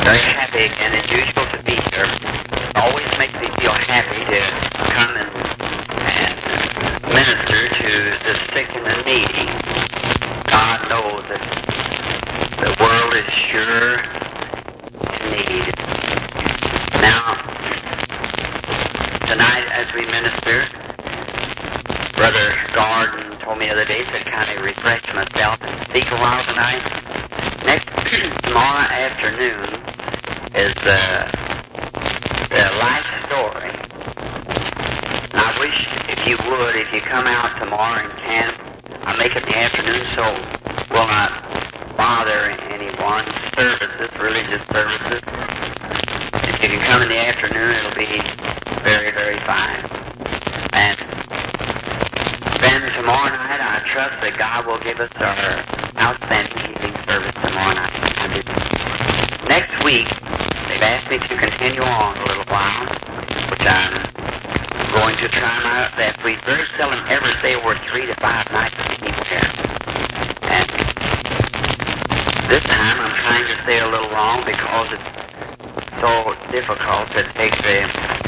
very happy again as usual to be here. It always makes me feel happy to come and minister to the sick and the needy. God knows that the world is sure in need. Now, tonight as we minister, Brother Gordon told me the other day to kind of refresh myself and speak a while tonight. Tomorrow afternoon is the life story. And I wish if you come out tomorrow and can, I'll make it in the afternoon so we'll not bother anyone. Services, religious services. If you can come in the afternoon, it'll be very, very fine. And then tomorrow night, I trust that God will give us our outstanding evening service tomorrow night. Next week, they've asked me to continue on a little while, which I'm going to try my best. We very seldom ever stay over 3 to 5 nights anywhere. And this time I'm trying to stay a little long because it's so difficult to take the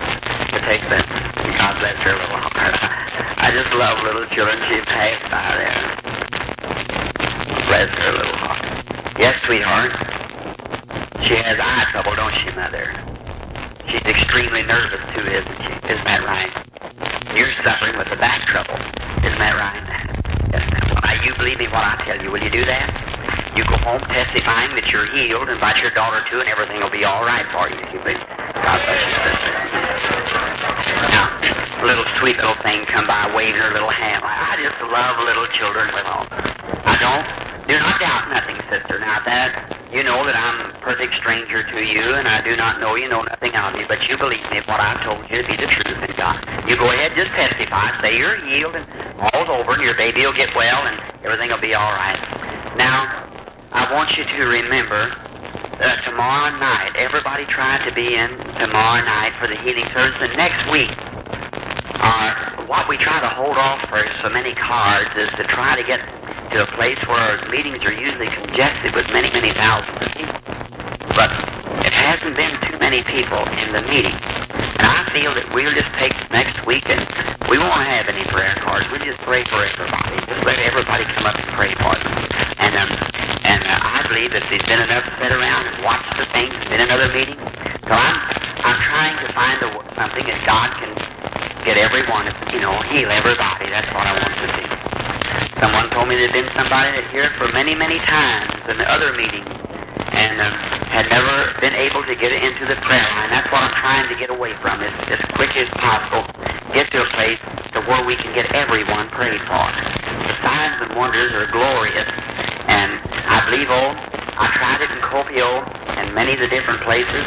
God bless her little heart. I just love little children. She passed by there. Bless her little heart. Yes, sweetheart. She has eye trouble, don't she, Mother? She's extremely nervous, too, isn't she? Isn't that right? You're suffering with the back trouble. Isn't that right? Yes, ma'am. Well, now, you believe me what I tell you. Will you do that? You go home testifying that you're healed, invite your daughter, too, and everything will be all right for you. If you believe. God bless you, sister. Now, a little sweet little thing come by waving her little hand. I just love little children with all. I do not doubt nothing, sister. Now that, you know that I'm a perfect stranger to you, and I do not know you, know nothing of me, but you believe me if what I've told you to be the truth in God. You go ahead, just testify, say you're healed, and all's over, and your baby will get well, and everything will be all right. Now, I want you to remember that tomorrow night, everybody tried to be in tomorrow night for the healing service, and next week, what we try to hold off for so many cards is to try to get to a place where our meetings are usually congested with many, many thousands of people. But it hasn't been too many people in the meeting. And I feel that we'll just take next week and we won't have any prayer cards. We'll just pray for everybody. Just let everybody come up and pray for them. And I believe that there's been enough sit around and watch the things and been another meeting. So I'm trying to find something that God can get everyone, heal everybody. That's what I want to see. Someone told me there'd been somebody that here for many, many times in the other meetings and had never been able to get into the prayer line. That's what I'm trying to get away from, is as quick as possible get to a place to where we can get everyone prayed for. The signs and wonders are glorious, and I believe, I tried it in Kuopio and many of the different places.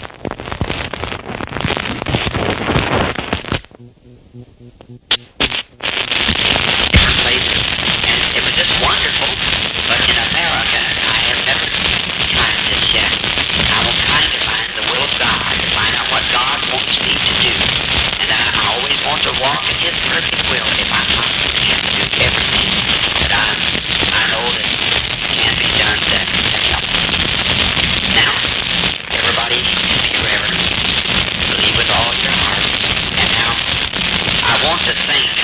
Wonderful, but in America, I have never tried this yet. I'm trying to find the will of God, to find out what God wants me to do. And I always want to walk in His perfect will if I possibly can do everything that I know that can be done to help. Now, everybody, if you ever believe with all your heart, and now I want to sing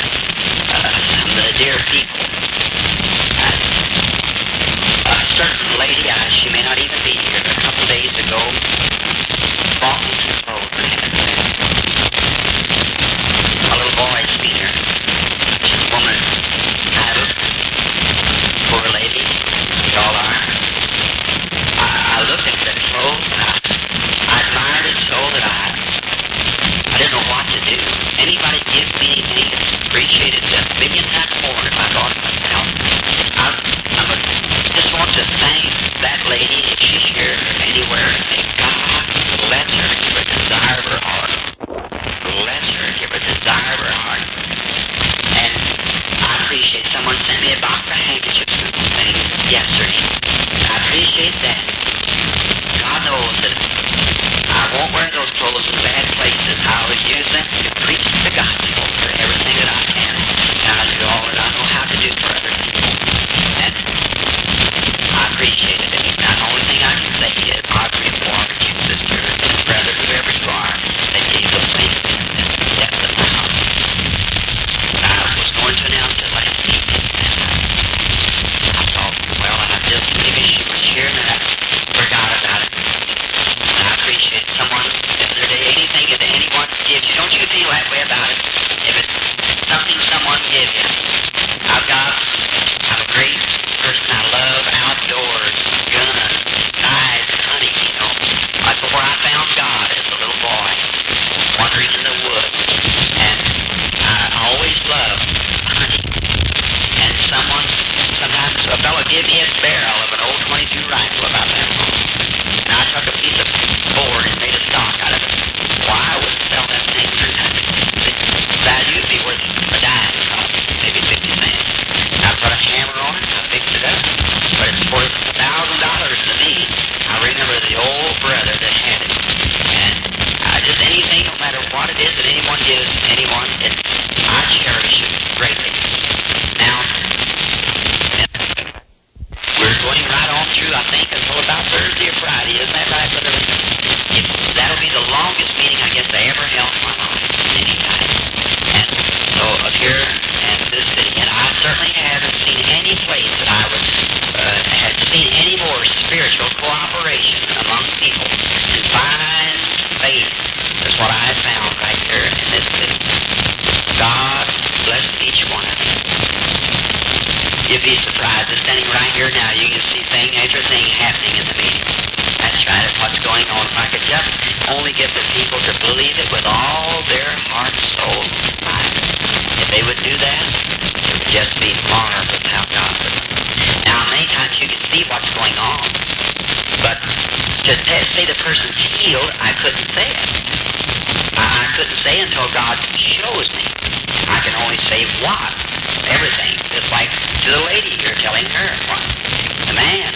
through, I think, until about Thursday or Friday. Isn't that right, Brother Lee? That'll be the longest meeting I guess I ever held in my life, any time. And so up here in this city, and I certainly haven't seen any place that I would have seen any more spiritual cooperation among people and fine faith. That's what I found right here in this city. God bless each one of you. You'd be surprised. Just standing right here now, you can see thing after thing happening in the meeting. That's right. That's what's going on. If I could just only get the people to believe it with all their heart, soul, mind. If they would do that, it would just be marvelous how God would. Now, many times you can see what's going on, but to say the person's healed, I couldn't say it. I couldn't say until God shows me. I can only say what? Everything. Just like to the lady you're telling her what? The man.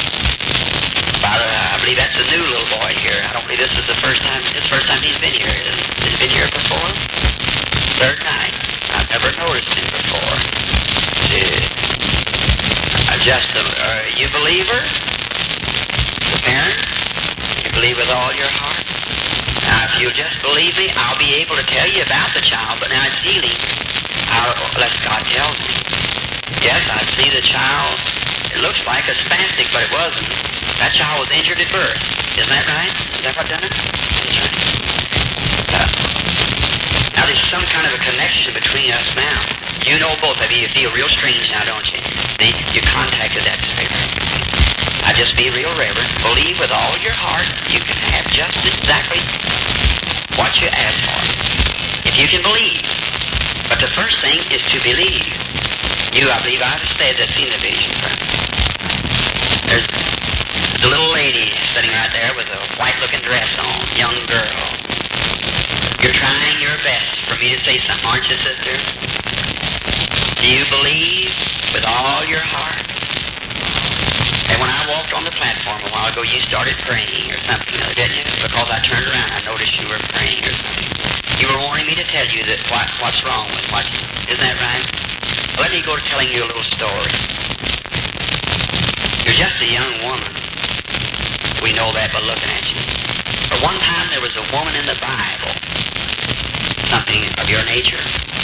I believe that's a new little boy here. I don't believe this is the first time. This is the first time he's been here. Has he been here before? Third night. I've never noticed him before. You believer? The parent? You believe with all your heart? Now, if you'll just believe me, I'll be able to tell you about the child, but now it's healing. Unless God tells me. Yes, I see the child. It looks like a spastic, but it wasn't. That child was injured at birth. Isn't that right? Is that what done it? That's right. Now, there's some kind of a connection between us now. You know both of you. You feel real strange now, don't you? You contacted that spirit. Now, just be real reverent. Believe with all your heart. You can have just exactly what you ask for. If you can believe. But the first thing is to believe. I believe I've said that's seen the vision. There's a little lady sitting right there with a white-looking dress on, young girl. You're trying your best for me to say something, aren't you, sister? Do you believe with all your heart? And when I walked on the platform a while ago, you started praying or something, didn't you? Because I turned around, I noticed you were praying or something. You were wanting me to tell you that what's wrong with what. Isn't that right? Let me go to telling you a little story. You're just a young woman. We know that by looking at you. But one time there was a woman in the Bible, something of your nature,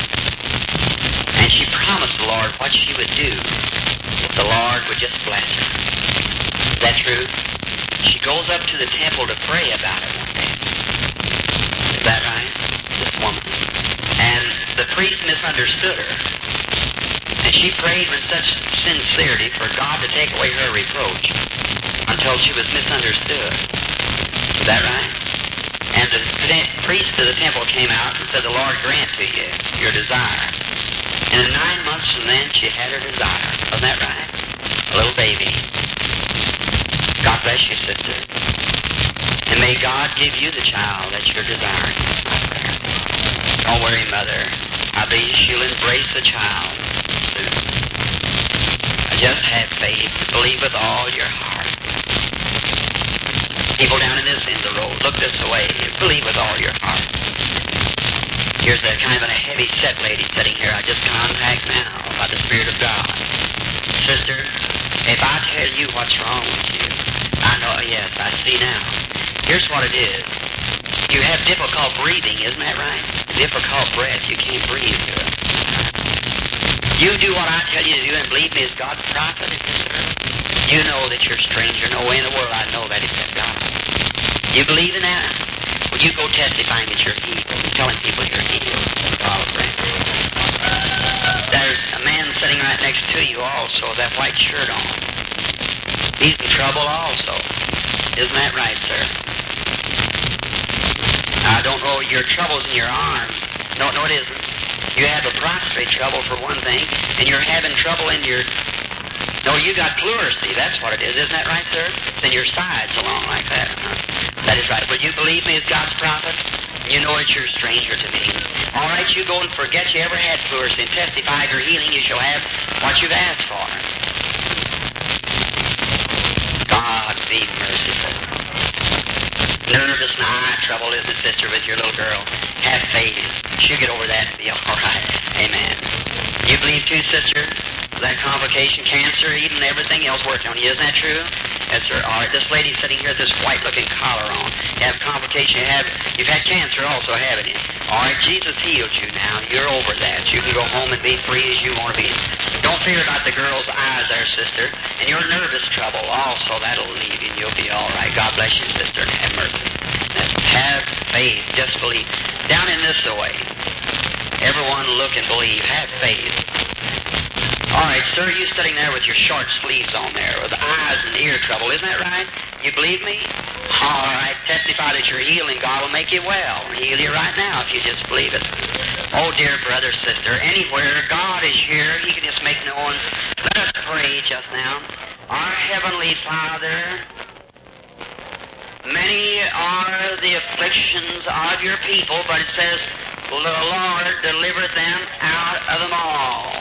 and she promised the Lord what she would do if the Lord would just bless her. Is that true? She goes up to the temple to pray about it one day. Is that right? This woman. And the priest misunderstood her. And she prayed with such sincerity for God to take away her reproach until she was misunderstood. Is that right? And the priest of the temple came out and said, the Lord grant to you your desire. And in 9 months from then, she had her desire. Wasn't that right? A little baby. God bless you, sister. And may God give you the child that you're desiring. That's my prayer. Don't worry, mother. I believe she'll embrace the child. Just have faith. Believe with all your heart. People down in this end of the road, look this way. Believe with all your heart. Here's that kind of a heavy-set lady sitting here I just contact now by the Spirit of God. Sister, if I tell you what's wrong with you, I know, yes, I see now. Here's what it is. You have difficult breathing, isn't that right? Difficult breath. You can't breathe good. You do what I tell you to do and believe me as God's prophet. You know that you're a stranger. No way in the world I know that except God. You believe in that? Well, you go testifying that you're healed. Telling people you're healed. There's a man sitting right next to you also with that white shirt on. He's in trouble also. Isn't that right, sir? I don't know your troubles in your arms. No, it isn't. You have a prostrate trouble for one thing, and you're having trouble in your... No, you got pleurisy. That's what it is. Isn't that right, sir? It's in your sides along like that. That is right. Will you believe me as God's prophet? You know that you're a stranger to me. All right, you go and forget you ever had pleurisy and testify of your healing. You shall have what you've asked for. God be merciful. Nervous and eye trouble, isn't it, sister, with your little girl? Have faith. She'll get over that and be all right. Amen. You believe too, sister? That complication, cancer, even everything else working on you. Isn't that true? Yes, sir. All right. This lady sitting here with this white-looking collar on. You have complication. You've had cancer also, haven't you? All right. Jesus healed you now. You're over that. You can go home and be free as you want to be. Don't fear about the girl's eyes there, sister. And your nervous trouble also, that'll leave you and you'll be all right. God bless you, sister, and have mercy. Have faith. Just believe. Down in this way. Everyone look and believe. Have faith. All right, sir, you sitting there with your short sleeves on there, with eyes and ear trouble. Isn't that right? You believe me? All right, testify that you're healing. God will make you well. Heal you right now if you just believe it. Oh, dear brother, sister, anywhere God is here, He can just make known. Let us pray just now. Our Heavenly Father, many are the afflictions of your people, but it says, the Lord delivereth them out of them all.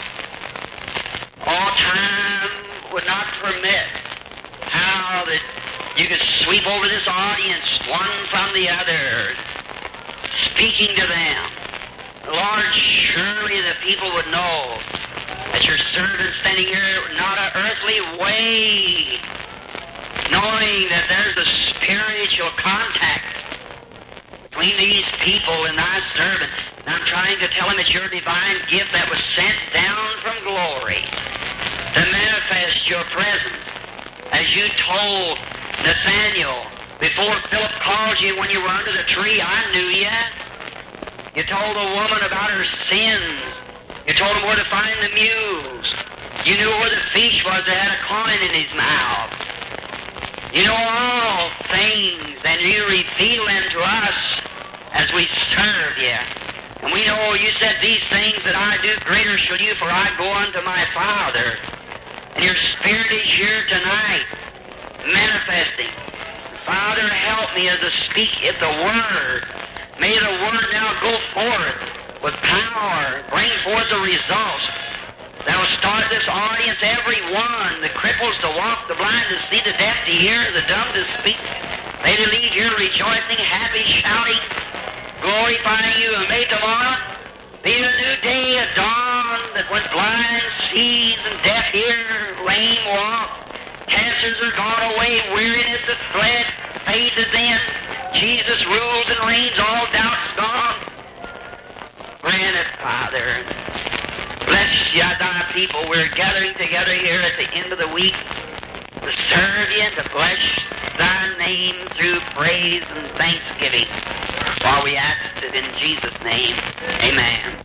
All time would not permit how that you could sweep over this audience, one from the other, speaking to them. Lord, surely the people would know that your servant standing here, not an earthly way, knowing that there's a spiritual contact between these people and thy servant. And I'm trying to tell him it's your divine gift that was sent down from glory to manifest your presence. As you told Nathaniel, before Philip called you when you were under the tree, I knew you. You told the woman about her sins. You told him where to find the mules. You knew where the fish was that had a coin in his mouth. You know all things, and you reveal them to us as we serve you. And we know you said, these things that I do, greater shall you, for I go unto my Father. And your Spirit is here tonight, manifesting. Father, help me as I speak at the Word. May the Word now go forth with power, bring forth the results that will start this audience, every one, the cripples to walk, the blind to see, the deaf to hear, the dumb to speak. May they leave here rejoicing, happy, shouting, glorifying you, and may tomorrow be a new day, a dawn that when blind sees and deaf hear, lame walk, cancers are gone away, weariness is fled, faith is in, Jesus rules and reigns, all doubts gone. Grant it, Father. Bless you, thy people. We're gathering together here at the end of the week to serve you and to bless thy name through praise and thanksgiving. While we ask it in Jesus' name, amen.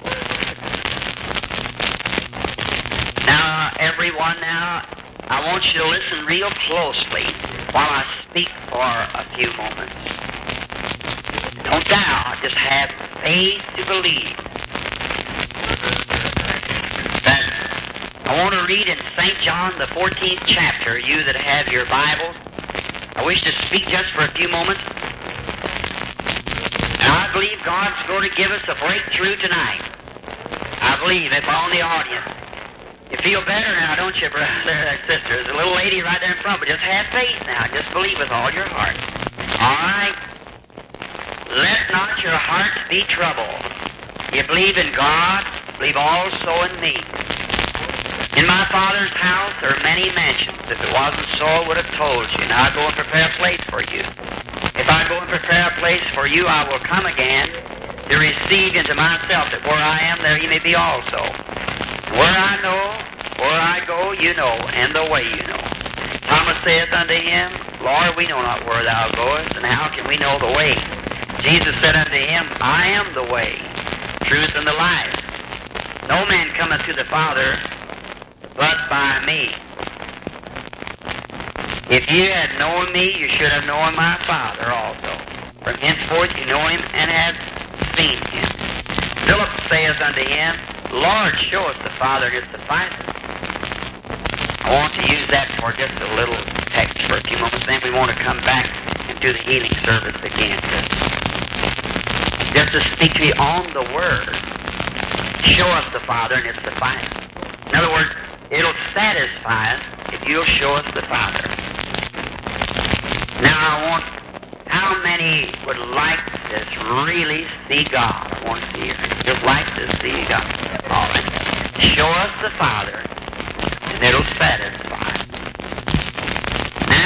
Now, everyone, I want you to listen real closely while I speak for a few moments. Don't doubt, just have faith to believe. I want to read in St. John, the 14th chapter, you that have your Bibles. I wish to speak just for a few moments. And I believe God's going to give us a breakthrough tonight. I believe it on the audience. You feel better now, don't you, brother and sister? There's a little lady right there in front, but just have faith now. Just believe with all your heart. All right? Let not your hearts be troubled. You believe in God, believe also in me. In my Father's house there are many mansions. If it wasn't so, I would have told you. Now I go and prepare a place for you. If I go and prepare a place for you, I will come again to receive into myself, that where I am, there you may be also. Where I know, where I go, you know, and the way you know. Thomas saith unto him, Lord, we know not where thou goest, and how can we know the way? Jesus said unto him, I am the way, truth, and the life. No man cometh to the Father but by me. If you had known me, you should have known my Father also. From henceforth you know him and have seen him. Philip saith unto him, Lord, show us the Father, and it sufficeth. I want to use that for just a little text for a few moments, then we want to come back and do the healing service again. Just to speak to you on the Word. Show us the Father, and it suffices. In other words, it'll satisfy us if you'll show us the Father. Now, how many would like to really see God? I want to see you. Just like to see God. All right. Show us the Father, and it'll satisfy.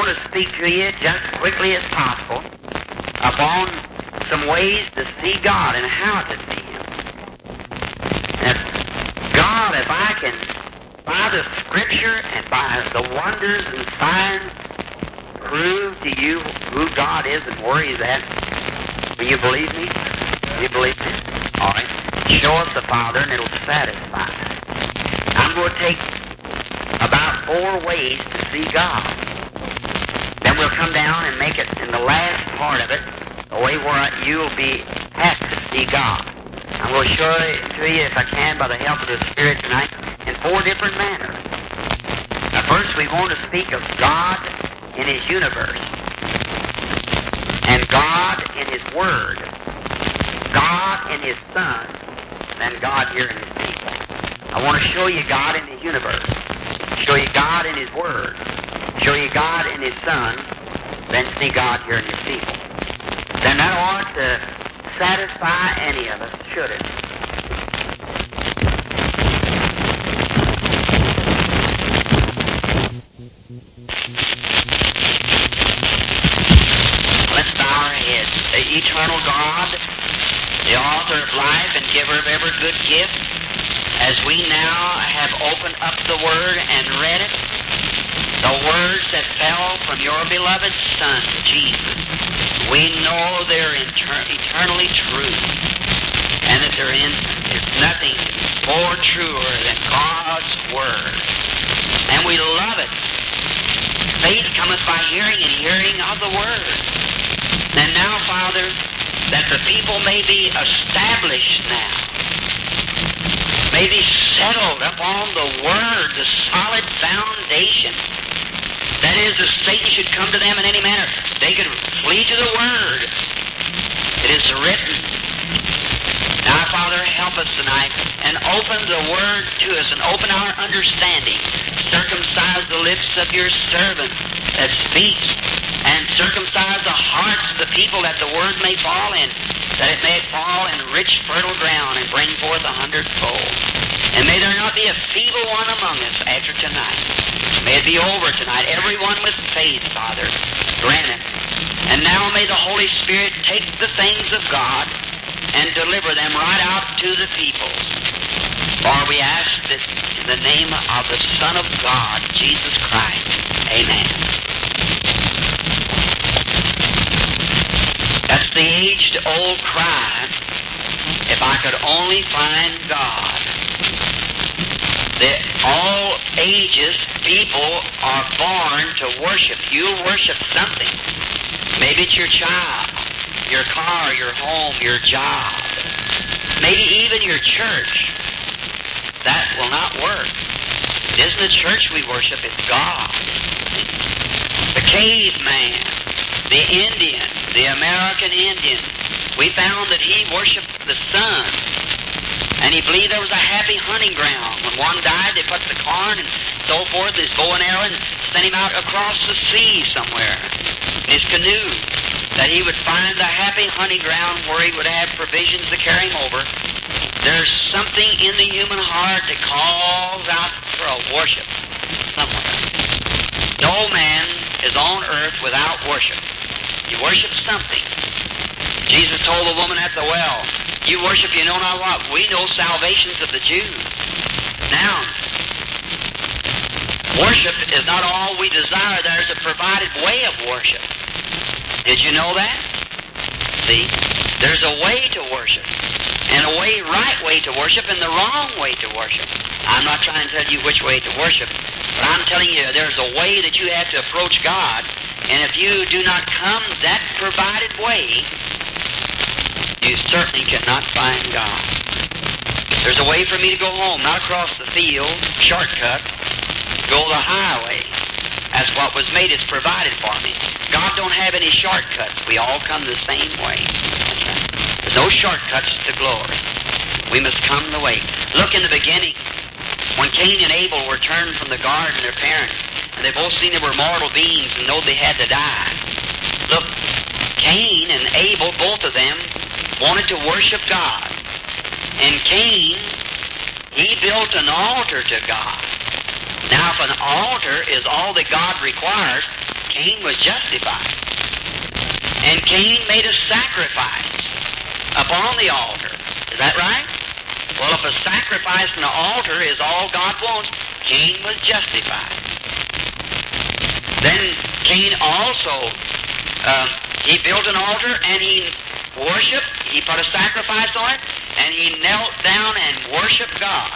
want to speak to you just as quickly as possible upon some ways to see God and how to see Him. And God, if I can, by the Scripture and by the wonders and signs, prove to you who God is and where He's at, will you believe me? You believe me? All right. Show us the Father and it'll satisfy. I'm going to take about 4 ways to see God. Then we'll come down and make it in the last part of it, the way where you'll have to see God. I'm going to show it to you, if I can, by the help of the Spirit tonight, in 4 different manners. Now, first we want to speak of God in His universe, and God in His Word, God in His Son, and God here in His people. I want to show you God in the universe, show you God in His Word, show you God in His Son, then see God here in His people. Then that ought to satisfy any of us, should it? Let's bow our heads. The eternal God, the author of life and giver of every good gift, as we now have opened up the Word and read it, the words that fell from your beloved Son, Jesus, we know they're eternally true, and that there is nothing more truer than God's Word. And we love it. Faith cometh by hearing, and hearing of the Word. And now, Father, that the people may be established now, may be settled upon the Word, the solid foundation. That is, if Satan should come to them in any manner, they could flee to the Word. It is written. Now, Father, help us tonight and open the Word to us and open our understanding. Circumcise the lips of your servant that speaks, and circumcise the hearts of the people that the Word may fall in, that it may fall in rich, fertile ground and bring forth 100-fold. And may there not be a feeble one among us after tonight. May it be over tonight. Everyone with faith, Father, grant it. And now may the Holy Spirit take the things of God and deliver them right out to the people. For we ask this in the name of the Son of God, Jesus Christ. Amen. That's the age-old cry. If I could only find God. That all ages, people are born to worship. You'll worship something. Maybe it's your child, your car, your home, your job. Maybe even your church. That will not work. It isn't the church we worship, it's God. The caveman, the Indian, the American Indian, we found that he worshiped the sun. And he believed there was a happy hunting ground. When one died, they put the corn and so forth, his bow and arrow, and sent him out across the sea somewhere in his canoe, that he would find the happy hunting ground where he would have provisions to carry him over. There's something in the human heart that calls out for a worship somewhere. No man is on earth without worship. You worship something. Jesus told the woman at the well, you worship you know not what. We know salvation's of the Jews. Now, worship is not all we desire. There's a provided way of worship. Did you know that? See? There's a way to worship. And a right way to worship and the wrong way to worship. I'm not trying to tell you which way to worship, but I'm telling you there's a way that you have to approach God. And if you do not come that provided way, you certainly cannot find God. There's a way for me to go home, not across the field, shortcut, go the highway. That's what was made. It's provided for me. God don't have any shortcuts. We all come the same way. There's no shortcuts to glory. We must come the way. Look in the beginning, when Cain and Abel were turned from the garden, their parents, and they both seen they were mortal beings and know they had to die. Look, Cain and Abel, both of them, wanted to worship God. And Cain, he built an altar to God. Now, if an altar is all that God requires, Cain was justified. And Cain made a sacrifice upon the altar. Is that right? Well, if a sacrifice on the altar is all God wants, Cain was justified. Then Cain also, he built an altar and he worshiped. He put a sacrifice on it and he knelt down and worshiped God.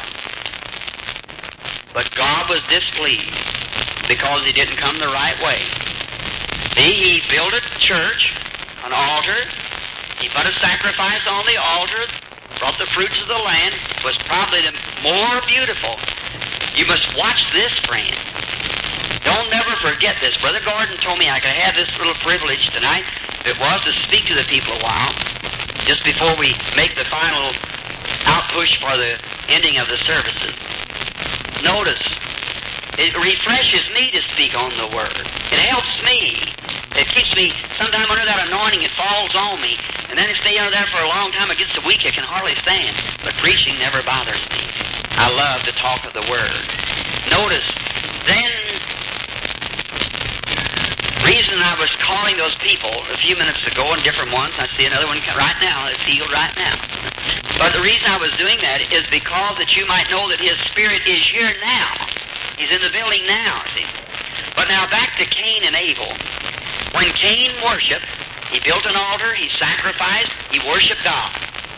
But God was displeased because he didn't come the right way. See, he built a church, an altar. He put a sacrifice on the altar, brought the fruits of the land, was probably the more beautiful. You must watch this, friend. Don't never forget this. Brother Gordon told me I could have this little privilege tonight. It was to speak to the people a while, just before we make the final outpush for the ending of the services. Notice, it refreshes me to speak on the Word. It helps me. It keeps me, sometime under that anointing, it falls on me. And then it stays under there for a long time. It gets so weak I can hardly stand. But preaching never bothers me. I love to talk of the Word. Notice, then, reason I was calling those people a few minutes ago and different ones, I see another one right now, it's healed right now. But the reason I was doing that is because that you might know that His Spirit is here now. He's in the building now, see. But now back to Cain and Abel. When Cain worshipped, he built an altar, he sacrificed, he worshipped God.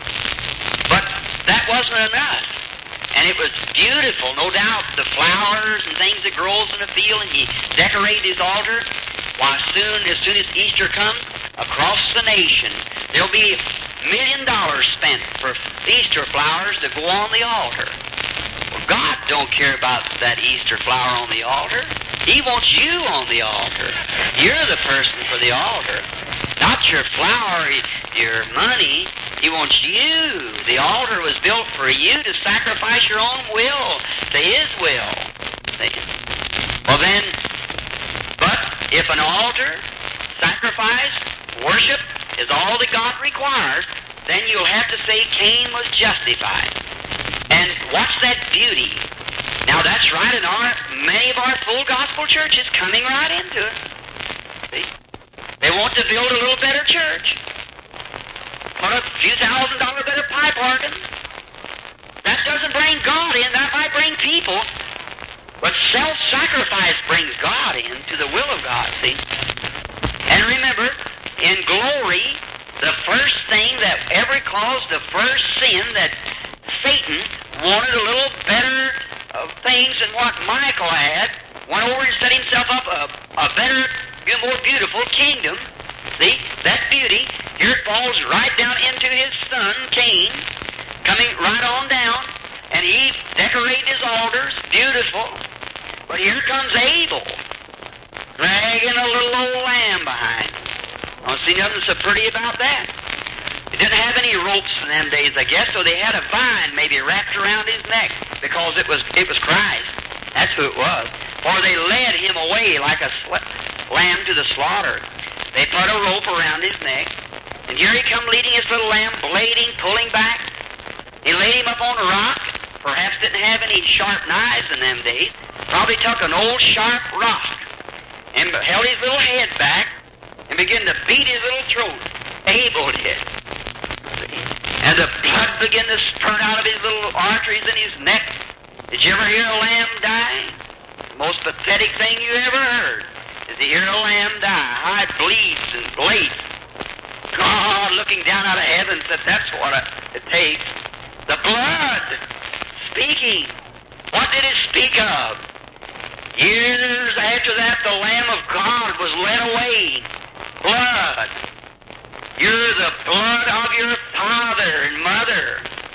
But that wasn't enough. And it was beautiful, no doubt, the flowers and things that grows in the field, and he decorated his altar. Why, as soon as Easter comes, across the nation, there'll be $1 million spent for Easter flowers to go on the altar. Well, God don't care about that Easter flower on the altar. He wants you on the altar. You're the person for the altar. Not your flower, your money. He wants you. The altar was built for you to sacrifice your own will to His will. See? Well then, but if an altar, sacrifice, worship is all that God requires, then you'll have to say Cain was justified. And watch that beauty. Now that's right, and many of our full gospel churches coming right into it. See? They want to build a little better church. Put a few $1,000 better pipe organ. That doesn't bring God in, that might bring people. But self-sacrifice brings God in to the will of God, see? And remember, in glory, the first thing that ever caused the first sin that Satan wanted a little better things than what Michael had, went over and set himself up a better, more beautiful kingdom. See, that beauty, here it falls right down into his son, Cain, coming right on down, and he decorated his altars, beautiful. But here comes Abel, dragging a little old lamb behind. I don't see nothing so pretty about that. He didn't have any ropes in them days, I guess, so they had a vine maybe wrapped around his neck because it was Christ. That's who it was. Or they led him away like a lamb to the slaughter. They put a rope around his neck, and here he come leading his little lamb, blading, pulling back. He laid him up on a rock. Perhaps didn't have any sharp knives in them days. Probably took an old sharp rock and held his little head back and began to beat his little throat. Abel did. And the blood began to spurt out of his little arteries in his neck. Did you ever hear a lamb die? The most pathetic thing you ever heard is to hear a lamb die. How it bleeds and bleeds. God, looking down out of heaven, said, that's what it takes. The blood speaking. What did it speak of? Years after that, the Lamb of God was led away. Blood. You're the blood of your father and mother.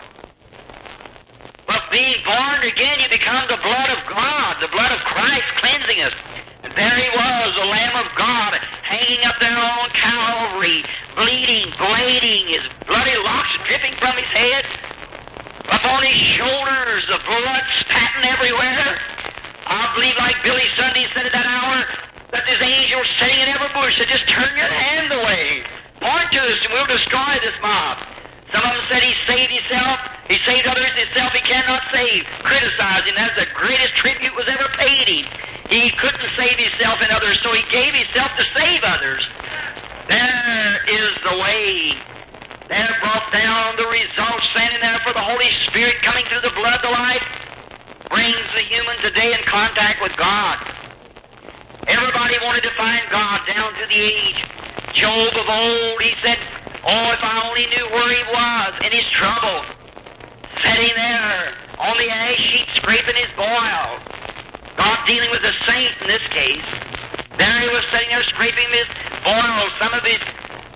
But being born again, you become the blood of God, the blood of Christ cleansing us. And there he was, the Lamb of God, hanging up there on Calvary, bleeding, blading, his bloody locks dripping from his head. Up on his shoulders, the blood spatting everywhere. I believe, like Billy Sunday said at that hour, that this angel sitting in every bush said, just turn your hand away. Point to us and we'll destroy this mob. Some of them said he saved himself He saved others, himself he cannot save. Criticize him. That's the greatest tribute was ever paid him. He couldn't save himself and others, so he gave himself to save others. There is the way. There brought down the result, standing there for the Holy Spirit coming through the blood, the life, brings the human today in contact with God. Everybody wanted to find God down to the age. Job of old, he said, oh, if I only knew where he was in his trouble, sitting there on the ash sheet scraping his boil. God dealing with a saint in this case. There he was sitting there scraping his boil. Some of his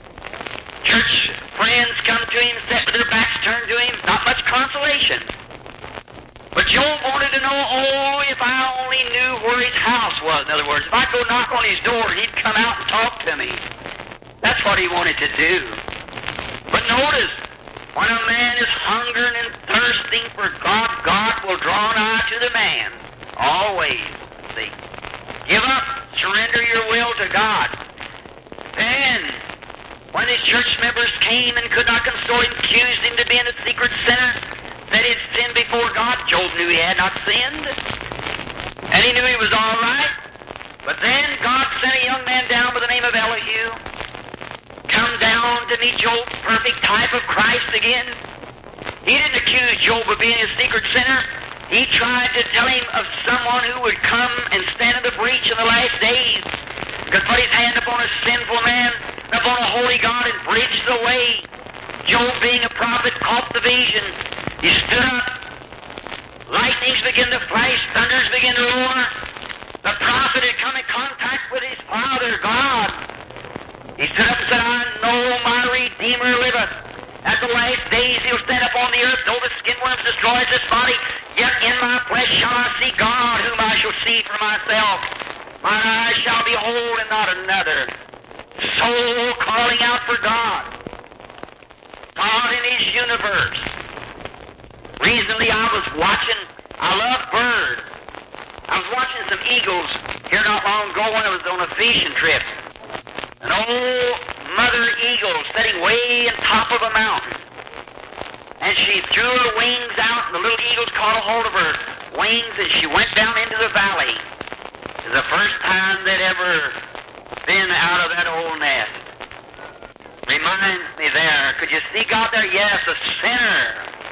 church friends come to him, sat with their backs turned to him. Not much consolation. But Job wanted to know, oh, if I only knew where his house was. In other words, if I go knock on his door, he'd come out and talk to me. That's what he wanted to do. But notice, when a man is hungering and thirsting for God, God will draw nigh to the man. Always. See? Give up. Surrender your will to God. Then, when his church members came and could not console him, accused him to be in a secret sinner, that he'd sinned before God, Job knew he had not sinned. And he knew he was all right. But then God sent a young man down by the name of Elihu, come down to meet Job, perfect type of Christ again. He didn't accuse Job of being a secret sinner. He tried to tell him of someone who would come and stand in the breach in the last days, could put his hand upon a sinful man, upon a holy God, and bridge the way. Job, being a prophet, caught the vision. He stood up. Lightnings began to flash. Thunders began to roar. The prophet had come in contact with his Father, God. He stood up and said, I know my Redeemer liveth. At the last days he'll stand up on the earth, though the skin worms destroys this body, yet in my flesh shall I see God, whom I shall see for myself. Mine eyes shall behold and not another. Soul calling out for God. God in his universe. Recently I was watching, I love birds. I was watching some eagles here not long ago when I was on a fishing trip. An old mother eagle sitting way on top of a mountain. And she threw her wings out, and the little eagles caught a hold of her wings, and she went down into the valley. It was the first time they'd ever been out of that old nest. Reminds me there, could you see God there? Yes, a sinner.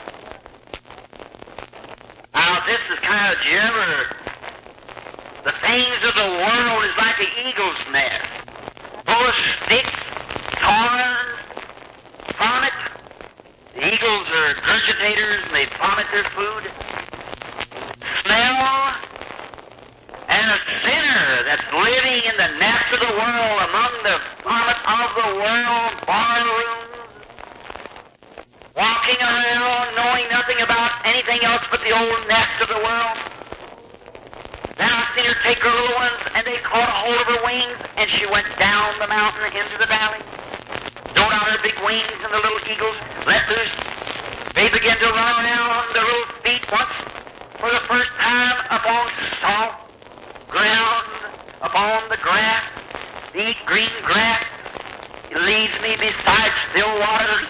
Now, this is kind of, did you ever, the things of the world is like an eagle's nest. Full of sticks, thorns, vomit. The eagles are regurgitators and they vomit their food. Smell. And a sinner that's living in the nest of the world, among the vomit of the world, bar rooms, walking around knowing nothing about anything else but the old nest of the world. Then I seen her take her little ones, and they caught a hold of her wings, and she went down the mountain into the valley. Thrown out her big wings, and the little eagles let loose. They began to run around their little feet once for the first time upon soft ground, upon the grass, deep green grass. It leads me beside still waters.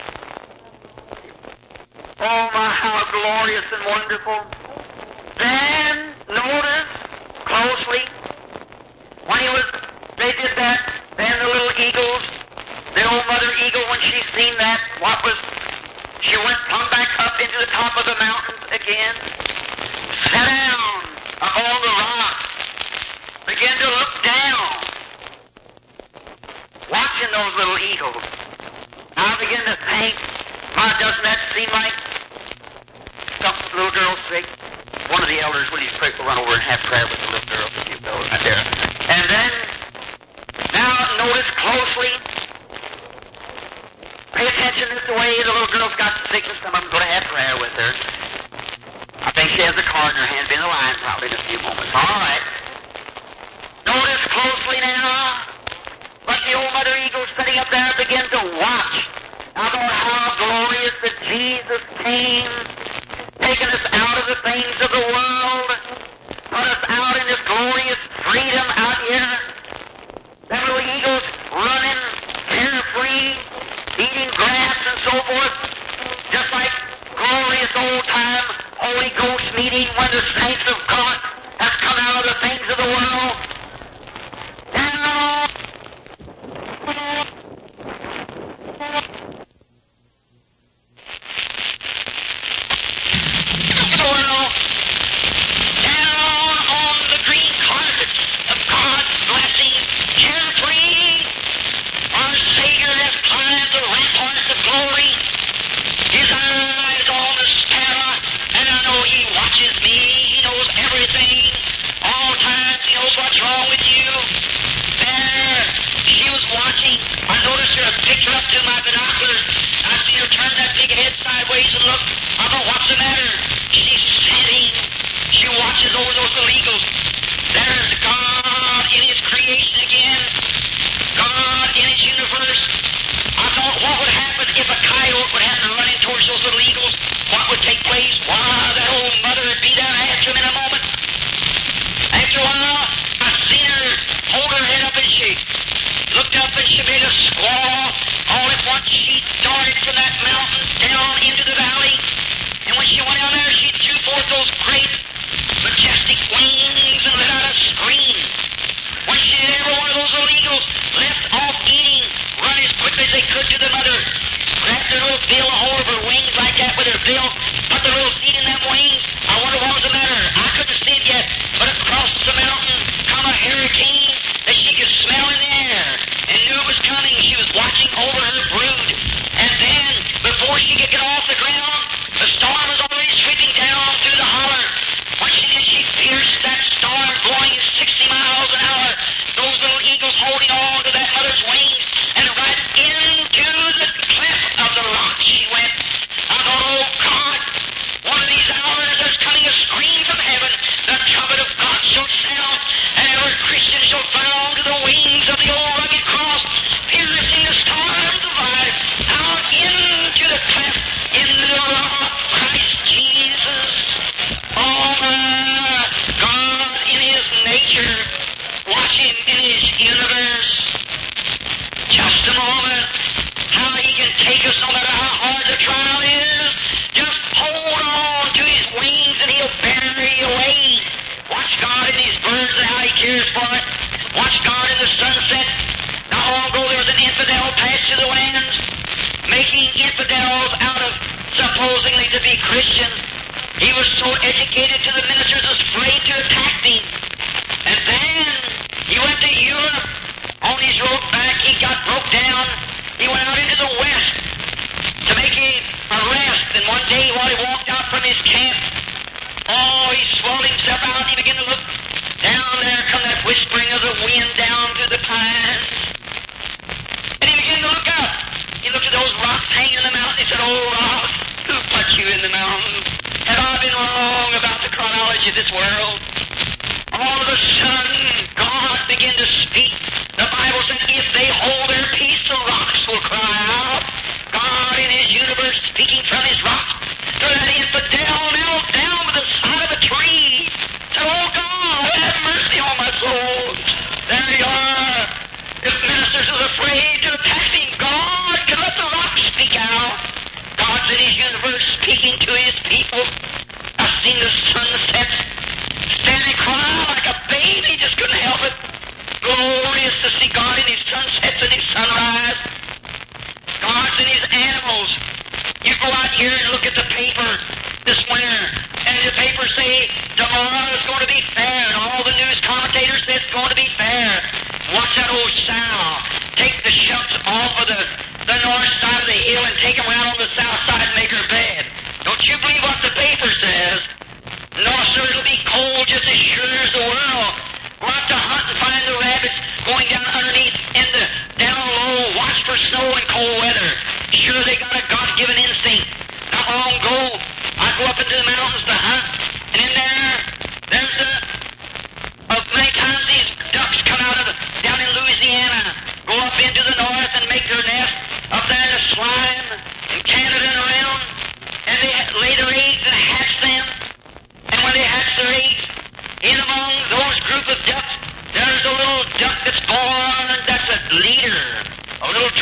Oh my, how glorious and wonderful. Then, notice closely, when they did that, then the little eagles, the old mother eagle, when she seen that, she went plumb back up into the top of the mountains again, sat down upon the rock, began to look down, watching those little eagles. I began to think, doesn't that seem like something the little girl's sick? One of the elders, will you pray, run over and have prayer with the little girl, if you will, right there. And then, now notice closely, pay attention to the way the little girl's got sickness. Some of them going to have prayer with her. I think she has a card in her hand, be in the line probably in a few moments. All right. Notice closely now, but the old mother eagle sitting up there began to watch. I thought how glorious that Jesus came, taking us out of the things of the world, put us out in this glorious freedom out here. Them little eagles running, carefree, eating grass and so forth, just like glorious when the saints of God have come out of the things of the world.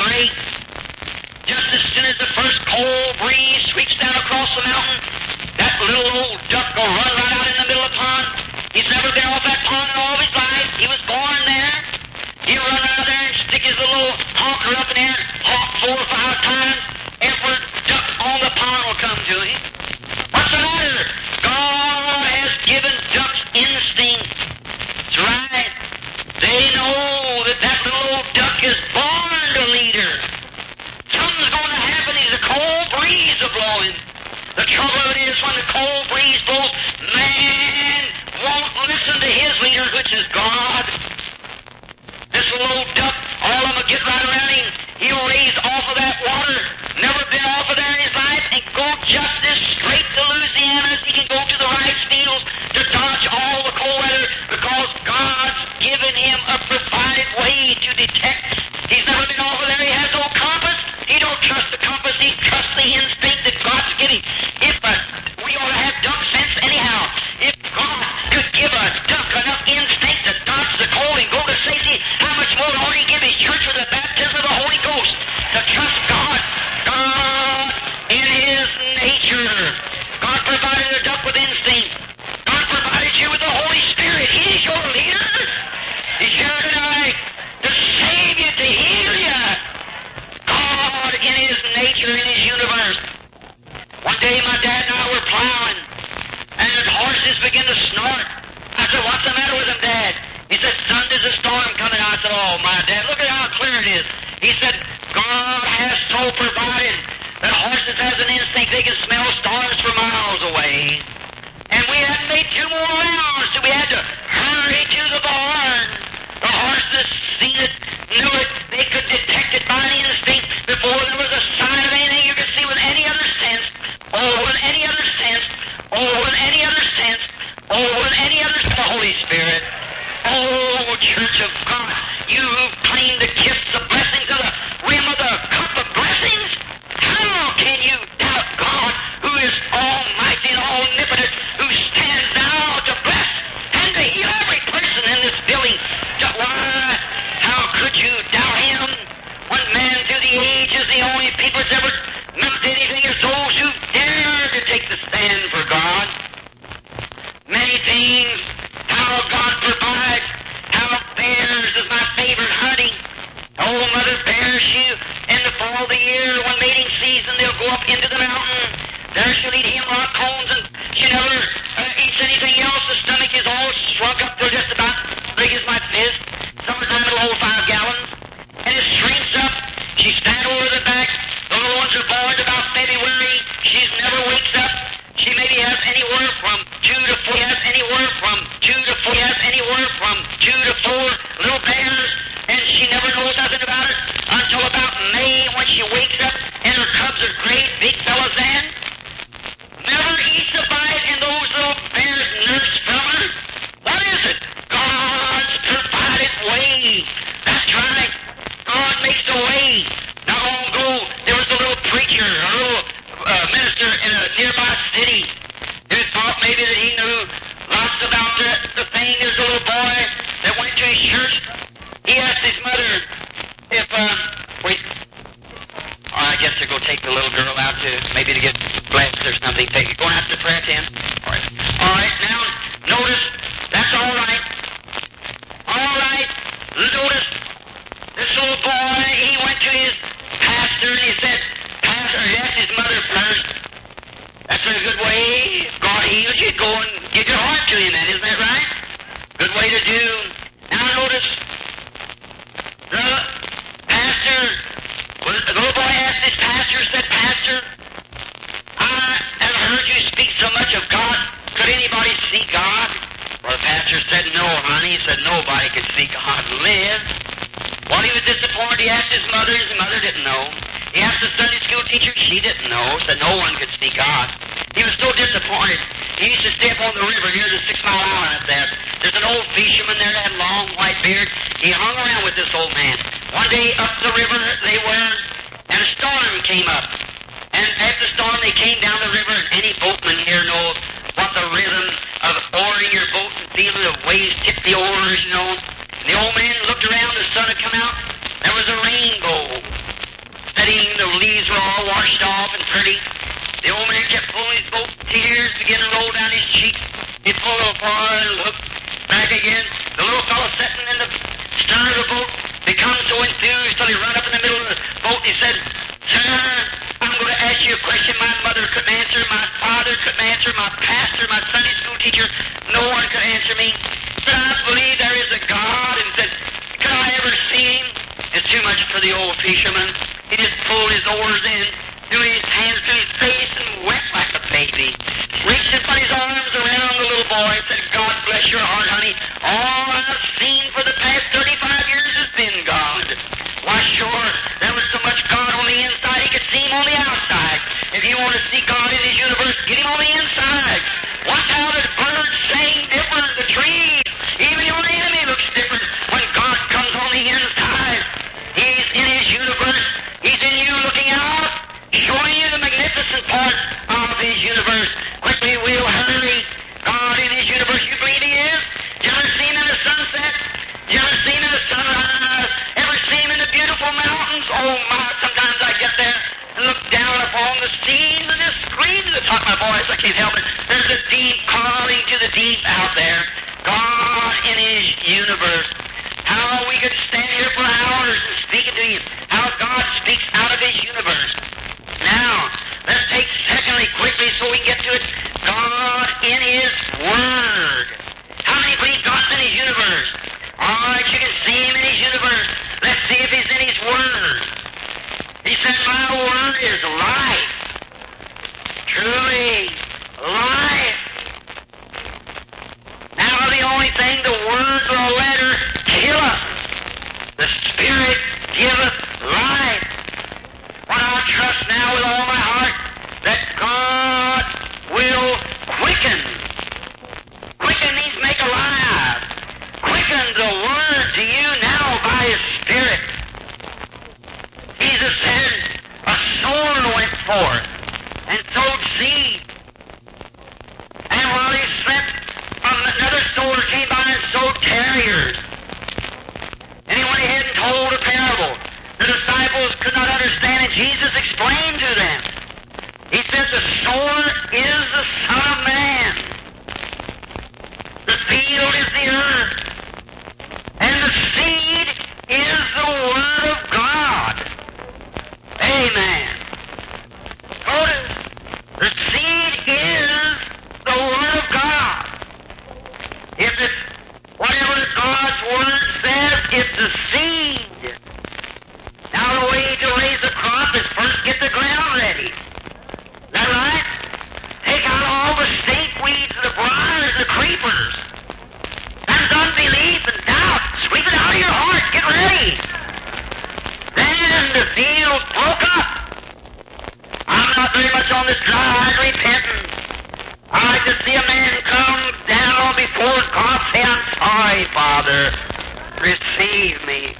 Just as soon as the first cold breeze sweeps down across the mountain, that that little old duck go run right out in the middle of the pond. He's never been off that pond in all of his life. He was born there. He'll run out there and stick his little honker up in there, honk 4 or 5 times. Every duck on the pond will come to him. What's the matter? God has given ducks instinct. That's right. They know that that little old duck is born a leader. Something's going to happen. There's a cold breeze a-blowing. The trouble of it is when the cold breeze blows, man won't listen to his leader, which is God. This little old duck, all of them will get right around him. He'll raise off of that water, never been off of there in his life, and go just as straight to Louisiana as he can go to the rice fields to dodge all the cold weather, because God's given him a provided way to detect. He's never been off of there. He has no compass. He don't trust the compass. He trusts the instinct that God's given. We ought to have duck sense anyhow. If God could give a duck enough instinct to dodge the cold and go to safety, how much more ought He give His church with the baptism of the Holy Ghost to trust God? God in His nature. God provided a duck with instinct. God provided you with the Holy Spirit. He's your leader. He's here tonight to save you, to heal you. God in His nature, in His universe. One day my dad and I were plowing, and the horses began to snort. I said, "What's the matter with them, Dad?" He said, "Son, there's a storm coming." I said, "Oh, my Dad, look at how clear it is." He said, "God has so provided that horses has an instinct they can smell storms for miles away." And we hadn't made 2 more rounds, so we had to hurry to the barn. The horses seen it, knew it, they could detect it by an instinct before there was a sign of anything you could see with any other sense. With any other sense, with any other sense, with any other sense, the Holy Spirit. Oh, Church of God, you who've claimed to kiss the blessings of the rim of the cup of blessings, how can you doubt God, who is almighty and omnipotent, who stands now to bless and to heal every person in this building? Why, how could you doubt Him? One man through the ages, the only people that's ever meant anything is those who dare to take the stand for God. Many things, how God provides, how bears is my favorite hunting. Oh, Mother Bear, she, in the fall of the year, when mating season, they'll go up into the mountain. There she'll eat hemlock cones, and she never eats anything else. The stomach is all shrunk up to just about as big as my fist. Sometimes it'll hold 5 gallons. And it shrinks up. She stands over the back. The little ones are born about February. She never wakes up. She maybe has anywhere from 2 to 4. Has anywhere from 2 to 4. Has anywhere from 2 to 4 little bears, and she never knows nothing about it until about May, when she wakes up and her cubs are great big fellas then. Never eats a bite, and those little bears nurse from her. What is it? God's provided way. That's right. God makes a way. Not long ago, there was a little preacher, a little minister in a nearby city who thought maybe that he knew lots about the thing. There's a little boy that went to his church. He asked his mother if, I guess to go take the little girl out to, maybe to get blessed or something. Going out to the prayer tent. All right, now, notice, that's all right. All right, notice, this little boy, he went to his pastor and he said, "Pastor," he asked his mother first. That's a good way. If God heals you, go and give your heart to Him then, isn't that right? Good way to do. Now notice, the pastor, the little boy asked his pastor, said, "Pastor, I have heard you speak so much of God. Could anybody see God?" Well, the pastor said, "No, honey." He said, "Nobody could see God live." Well, he was disappointed. He asked his mother didn't know. He asked the Sunday school teacher, she didn't know, said no one could see God. He was so disappointed. He used to stay up on the river near the 6 Mile Island up there. There's an old fisherman there that had a long white beard. He hung around with this old man. One day up the river they were, and a storm came up. And after the storm they came down the river, and any boatman here knows what the rhythm of oaring your boat and feeling the waves tip the oars, you know. And the old man looked around, the sun had come out. There was a rainbow. The leaves were all washed off and pretty. The old man kept pulling his boat tears began to roll down his cheeks. He pulled a little forward and looked back again. The little fellow sitting in the stern of the boat became so enthused till he ran up in the middle of the boat and he said, "Sir, I'm going to ask you a question my mother couldn't answer, my father couldn't answer, my pastor, my Sunday school teacher, no one could answer me." Said, "I believe there is a God." And said, "Could I ever see him?" It's too much for the old fisherman. He just pulled his oars in, threw his hands to his face, and wept like a baby. Reached and put his arms around the little boy and said, "God bless your heart, honey. All I've seen for the past 35 years has been God." Why, sure, there was so much God on the inside, he could see him on the outside. If you want to see God in his universe, get him on the inside. Watch how the birds sing different, the trees. Even your enemy looks different when God comes on the inside. He's in his universe. He's in you looking out, showing you the magnificent part of his universe. Quickly, we'll hurry. God in his universe, you believe he is? You ever see him in the sunset? You ever see him in the sunrise? Ever see him in the beautiful mountains? Oh, my, sometimes I get there and look down upon the scenes and just scream to the top of my voice. I can't help it. There's a deep calling to the deep out there. God in his universe. How we could stand here for hours and speak to him. How God speaks out of his universe. Now, let's take secondly quickly so we can get to it. God in his Word. How many believe God's in his universe? All right, you can see him in his universe. Let's see if he's in his Word. He said, "My Word is life." Truly, life. Now, the only thing the Word or a letter kill us. The Spirit giveth life. When I trust now with all my heart that God will quicken. Quicken means make alive. Quicken the Word to you now by his Spirit. Jesus said, "A sower went forth and sowed seed. And while he slept, another sower came by and sowed tares." And he went ahead and told a parable. The disciples could not understand, and Jesus explained to them. He said, "The sower is the Son of Man. The field is the earth. And the seed is the Word of God." Amen. Notice, the seed is the Word of God. If it's whatever God's Word says, it's a seed. Now the way to raise a crop is first get the ground ready. Is that right? Take out all the stink weeds, the briars, the creepers. That's unbelief and doubt. Sweep it out of your heart. Get ready. Then the field broke up. I'm not very much on this dry repentance. I like to see a man come down before God say, "I'm sorry, Father. Receive me."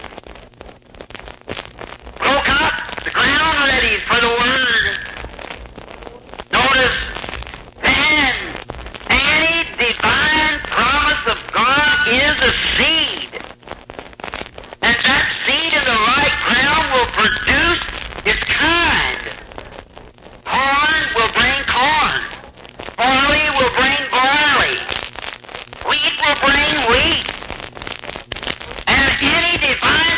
Broke up, the ground ready for the Word. Notice, then, any divine promise of God is a seed. And that seed in the right ground will produce its kind. Corn will bring corn. Barley will bring barley. Wheat will bring wheat. And any divine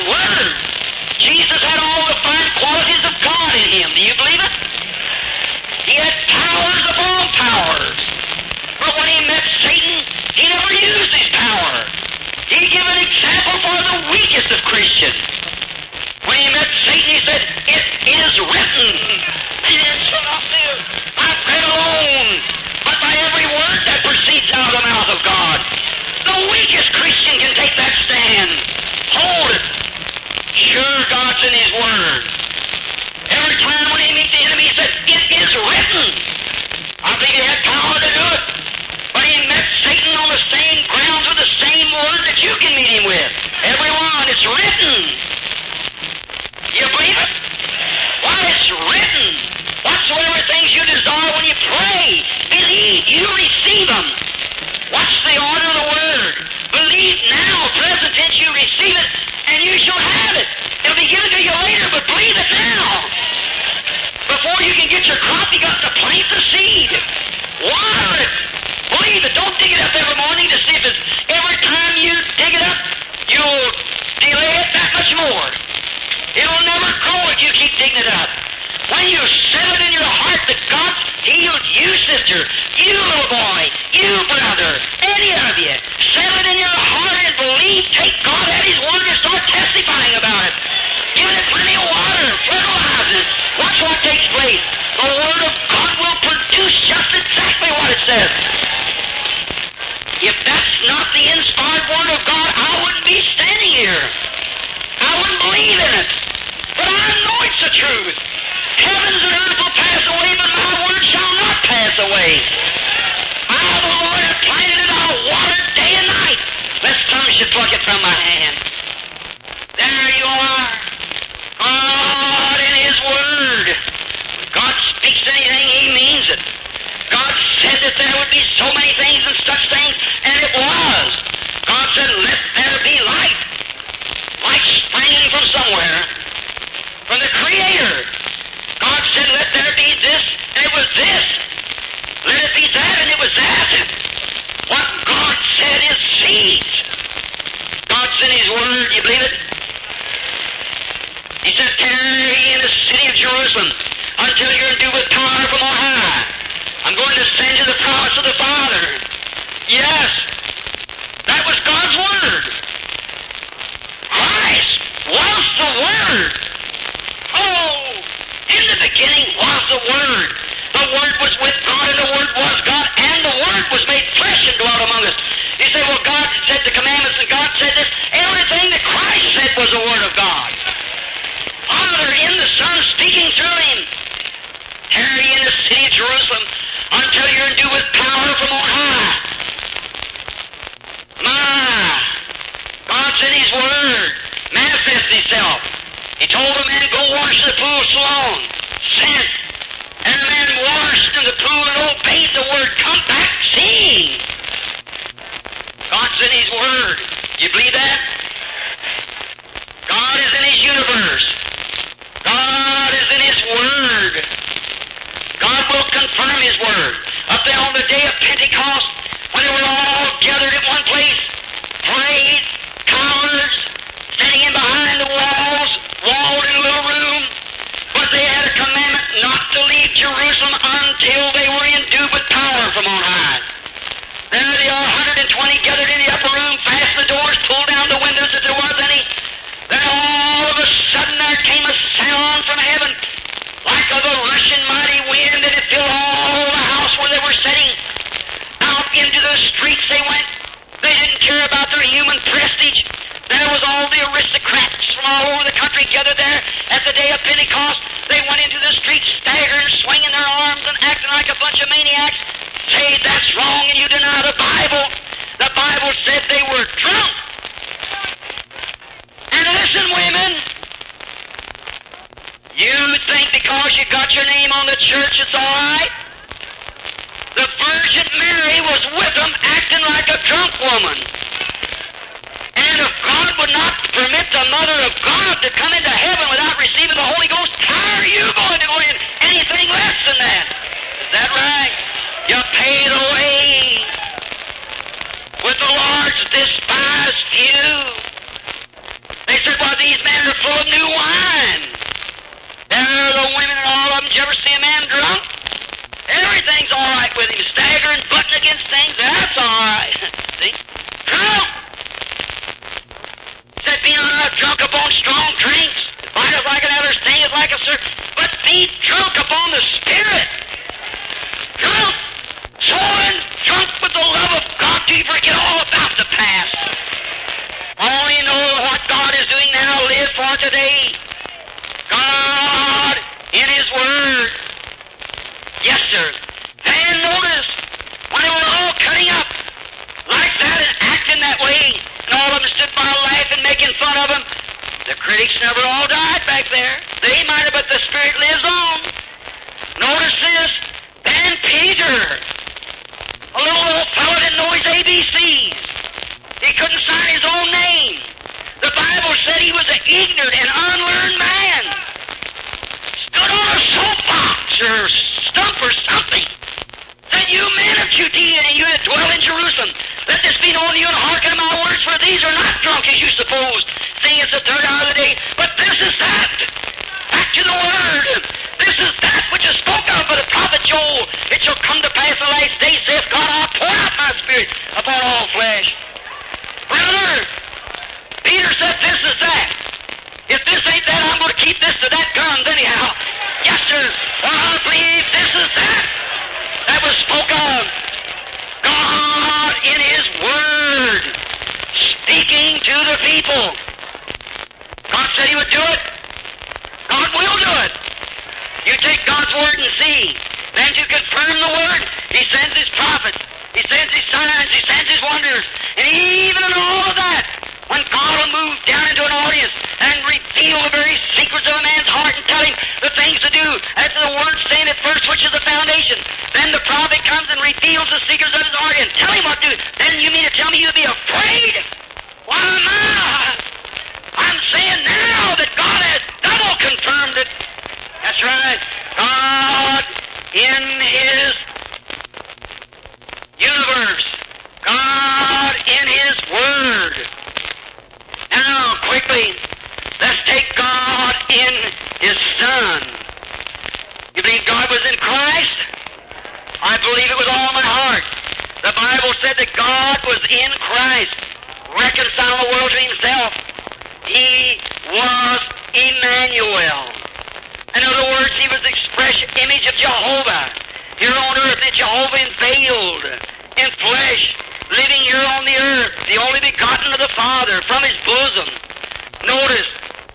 Word. Jesus had all the fine qualities of God in Him. Do you believe it? He had powers upon powers. But when He met Satan, He never used His power. He gave an example for the weakest of Christians. When He met Satan, He said, "It is written." Not bread alone, but by every word that proceeds out of the mouth of God. The weakest Christian can take that stand. Hold it. Sure, God's in His Word. Every time when He meets the enemy, He said, "It is written." I think He had power to do it. But He met Satan on the same grounds with the same word that you can meet him with. Everyone, it's written. You believe it? Why, it's written. Whatsoever things you desire when you pray, believe, you receive them. What's the order of the Word? Believe now, present tense, you receive it, and you shall have it. It'll be given to you later, but believe it now. Before you can get your crop, you got to plant the seed. Water it. Believe it. Don't dig it up every morning to see if it's... Every time you dig it up, you'll delay it that much more. It'll never grow if you keep digging it up. When you settle it in your heart that God's healed you, sister, you little boy, you brother, any of you, settle it in your heart and believe, take God at His word and start testifying about it. Give it plenty of water, fertilize it. Watch what takes place. The Word of God will produce just exactly what it says. If that's not the inspired Word of God, I wouldn't be standing here. I wouldn't believe in it. But I know it's the truth. Heavens and earth will pass away, but my word shall not pass away. I, the Lord, have planted it, I'll water it day and night, lest some should pluck it from my hand. There you are. God in His Word. God speaks anything, He means it. God said that there would be so many things and such things, and it was. God said, "Let there be light." Light springing from somewhere, from the Creator. God said, "Let there be this," and it was this. Let it be that, and it was that. What God said is seeds. God's in His Word. You believe it? He said, "Tarry in the city of Jerusalem until you're endued with power from on high. I'm going to send you the promise of the Father." Yes, that was God's Word. Christ was the Word. Oh, in the beginning was the Word. The Word was with God, and the Word was God, and the Word was made flesh and dwelt among us. You say, "Well, God said the commandments, and God said this." Everything that Christ said was the Word of God. Father in the Son speaking through Him. Tarry in the city of Jerusalem until you're endued with power from on high. My, God's in His Word. Manifests Himself. He told the man, "Go wash in the pool of Siloam." Sent. And the man washed in the pool and obeyed the Word. Come back seeing. God's in His Word. You believe that? God is in His universe. God is in His Word. God will confirm His Word. Up there on the day of Pentecost, when they were all gathered at one place, prayed, cowards, standing in behind the walls, walled in a little room, but they had a commandment not to leave Jerusalem until they were endued with power from on high. There they are, 120 gathered in the upper room, fastened the doors, pulled down the windows if there was any. Then all of a sudden there came a sound from heaven, like of a rushing mighty wind, and it filled all the house where they were sitting. Out into the streets they went. They didn't care about their human prestige. There was all the aristocrats from all over the country gathered there at the day of Pentecost. They went into the streets staggering, swinging their arms, and acting like a bunch of maniacs. Say that's wrong, and you deny the Bible. The Bible said they were drunk. And listen, women, you think because you got your name on the church it's all right? The Virgin Mary was with them acting like a drunk woman. And if God would not permit the Mother of God to come into heaven without receiving the Holy Ghost, how are you going to go in anything less than that? Is that right? You paid away with the Lord's despised few. They said, "Well, these men are full of new wine. There are the women and all of them. Did you ever see a man drunk? Everything's all right with him. Staggering, butting against things, that's all right. See? Drunk! Said, be not drunk upon strong drinks. Fighteth like another, stingeth like a serpent. But be drunk upon the Spirit. Drunk! Soaring, drunk with the love of God till you forget all about the past. Only know what God is doing now. Live for today. God in His Word. Yes, sir. And notice, when they were all cutting up like that and acting that way, and all of them stood by laughing, making fun of them, the critics never all died back there. They might have, but the Spirit lives on. Notice this. Then Peter, a little old fellow, didn't know his ABCs. He couldn't sign his own name. The Bible said he was an ignorant and unlearned man. Stood on a soapbox or stump or something. Said, you men of Judea and you that dwell in Jerusalem, let this be known to you and hearken to my words, for these are not drunk as you suppose, seeing it's the third hour of the day, but this is that. Back to the Word. This is that which is spoken of by the prophet Joel. It shall come to pass in the last days, saith God, I'll pour out my Spirit upon all flesh. Brother, Peter said, this is that. If this ain't that, I'm going to keep this to that guns anyhow. Yes, sir. Well, I believe this is that. That was spoken of. God in His Word speaking to the people. God said He would do it. God will do it. You take God's Word and see. Then to confirm the Word, He sends His prophets. He sends His signs. He sends His wonders. And even in all of that, when God will move down into an audience and reveal the very secrets of a man's heart and tell him the things to do, after the Word standeth first, which is the foundation, then the prophet comes and reveals the secrets of his heart and tell him what to do. Then you mean to tell me you'd be afraid? Why not? I'm saying now that God has double confirmed it. That's right. God in His universe. God in His Word. Now, quickly, let's take God in His Son. You believe God was in Christ? I believe it with all my heart. The Bible said that God was in Christ, reconciling the world to Himself. He was Emmanuel. In other words, He was the express image of Jehovah. Here on earth, that Jehovah unveiled in flesh, living here on the earth, the only begotten of the Father, from His bosom. Notice,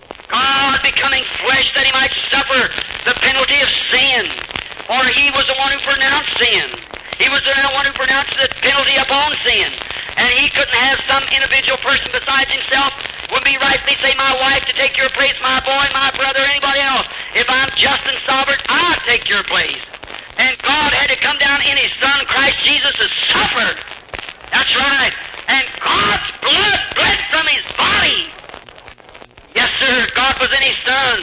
God becoming flesh that He might suffer the penalty of sin. For He was the one who pronounced sin. He was the one who pronounced the penalty upon sin. And He couldn't have some individual person besides Himself. Would be right, they say, my wife to take your place, my boy, my brother, anybody else. If I'm just and sovereign, I'll take your place. And God had to come down in His Son, Christ Jesus, to suffer. That's right. And God's blood bled from His body. Yes, sir, God was in His Son.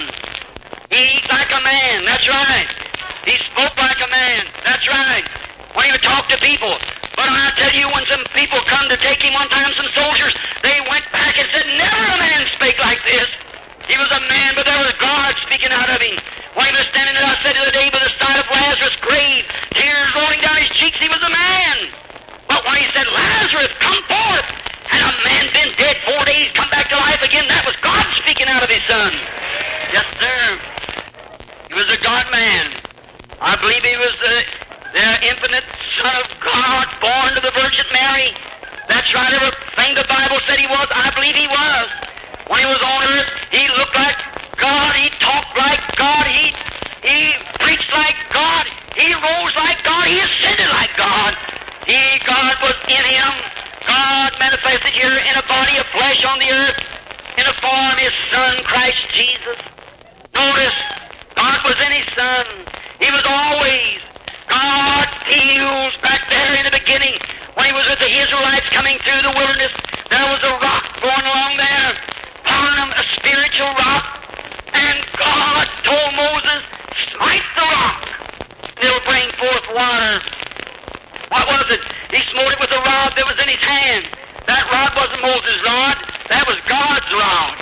He ate like a man. That's right. He spoke like a man. That's right. When He would talk to people. But I tell you, when some people come to take Him one time, some soldiers, they went back and said, never a man spake like this. He was a man, but there was God speaking out of Him. When He was standing there, I said the other day, by the side of Lazarus' grave, tears rolling down His cheeks, He was a man. But when He said, Lazarus, come forth, and a man been dead 4 days, come back to life again, that was God speaking out of His Son. Yes, sir. He was a God-man. I believe He was the infinite Son of God, born of the Virgin Mary. That's right, everything the Bible said He was, I believe He was. When He was on earth, He looked like God, He talked like God, He preached like God, He rose like God, He ascended like God. God was in Him. God manifested here in a body of flesh on the earth, in the form of His Son, Christ Jesus. Notice, God was in His Son. He was always. God feels back there in the beginning, when He was with the Israelites coming through the wilderness, there was a rock going along there, Parnum, a spiritual rock, and God told Moses, smite the rock, it'll bring forth water. What was it? He smote it with a rod that was in his hand. That rod wasn't Moses' rod, that was God's rod.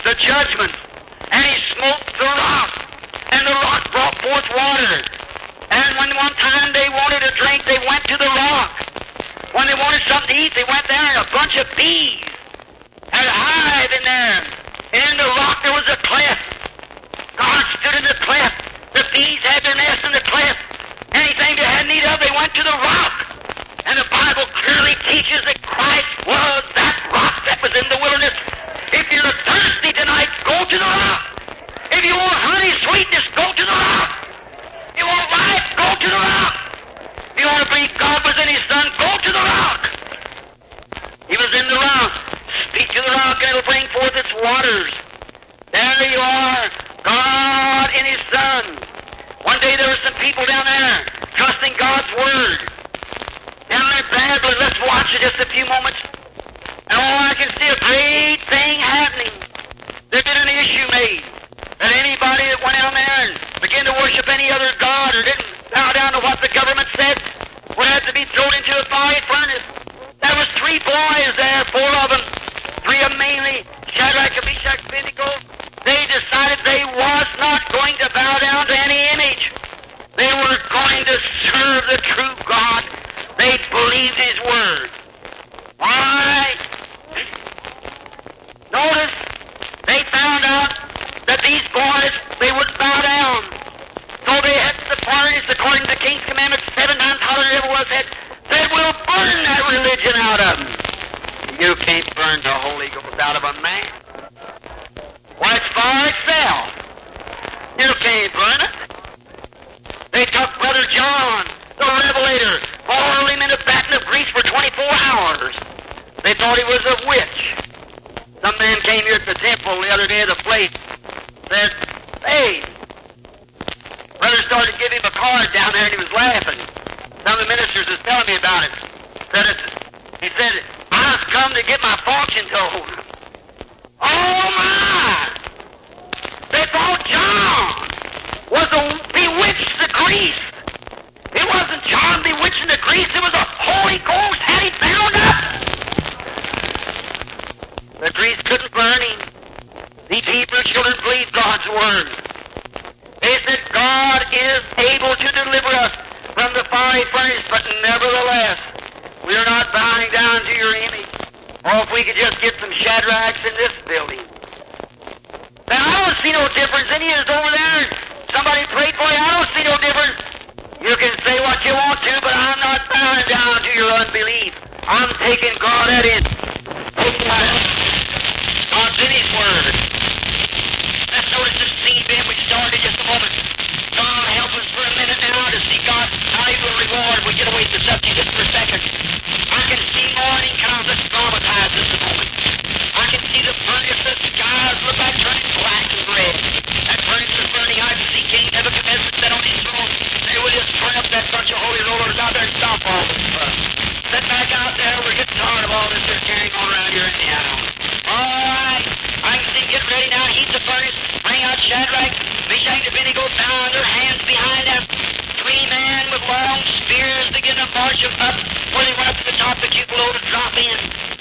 the judgment. And he smote the rock, and the rock brought forth water. And when one time they wanted a drink, they went to the rock. When they wanted something to eat, they went there, and a bunch of bees had a hive in there. And in the rock there was a cleft. God stood in the cleft. The bees had their nest in the cleft. Anything they had need of, they went to the rock. And the Bible clearly teaches that Christ was that rock that was in the wilderness. If you're thirsty tonight, go to the rock. If you want honey, sweetness, go to the rock. If you want life, go to the rock. If you want to believe God was in His Son, go to the rock. He was in the rock. Speak to the rock and it'll bring forth its waters. There you are, God in His Son. One day there were some people down there trusting God's Word. Down there badly, let's watch it just a few moments. And I can see a great thing happening. There's been an issue made that anybody that went down there and began to worship any other god or didn't bow down to what the government said would have to be thrown into a fiery furnace. There was 3 boys there, 4 of them. 3 of them mainly, Shadrach, Meshach, Abednego. They decided they was not going to bow down to any image. They were going to serve the true God. They believed His Word. Why? Notice, they found out that these boys, they wouldn't bow down. So they had the parties, according to the King's Commandments, 7 times hotter than ever was, said, we'll burn that religion out of them. You can't burn the Holy Ghost out of a man. Why, it's fire itself. You can't burn it. They took Brother John, the Revelator, boiled him in a basin of grease for 24 hours. They thought he was a witch. Some man came here at the temple the other day of the place, said, hey, brother started to give him a card down there and he was laughing. Some of the ministers was telling me about it. He said, I've come to get my fortune told. Oh my! They thought John was bewitched the grease. It wasn't John bewitching the grease, it was the Holy Ghost had him bound up. The grease couldn't burn him. These Hebrew children believed God's Word. They said God is able to deliver us from the fiery furnace, but nevertheless, we are not bowing down to your image. Or if we could just get some Shadrachs in this building. Now, I don't see no difference. Any of us over there, somebody prayed for you, I don't see no difference. You can say what you want to, but I'm not bowing down to your unbelief. I'm taking God at His. God's in His Word. Let's notice this scene, Ben, we started just a moment. God help us for a minute now to see God, how He will reward. We get away from the subject just for a second. I can see morning comes. Let's dramatize this a moment. I can see the furnace, the skies look like turning black and red. That furnace is burning. I can see King Nebuchadnezzar set on his throne. They will just turn up that bunch of holy rollers out there and stop all this fuss. Sit back out there. We're getting tired of all this they're carrying on around here anyhow. All right. I can see get ready now. Heat the furnace. Bring out Shadrach, Meshach, and Abednego. Bound their hands behind them. 3 men with long spears to get them march them up where they went up to the top of the cupola to drop in.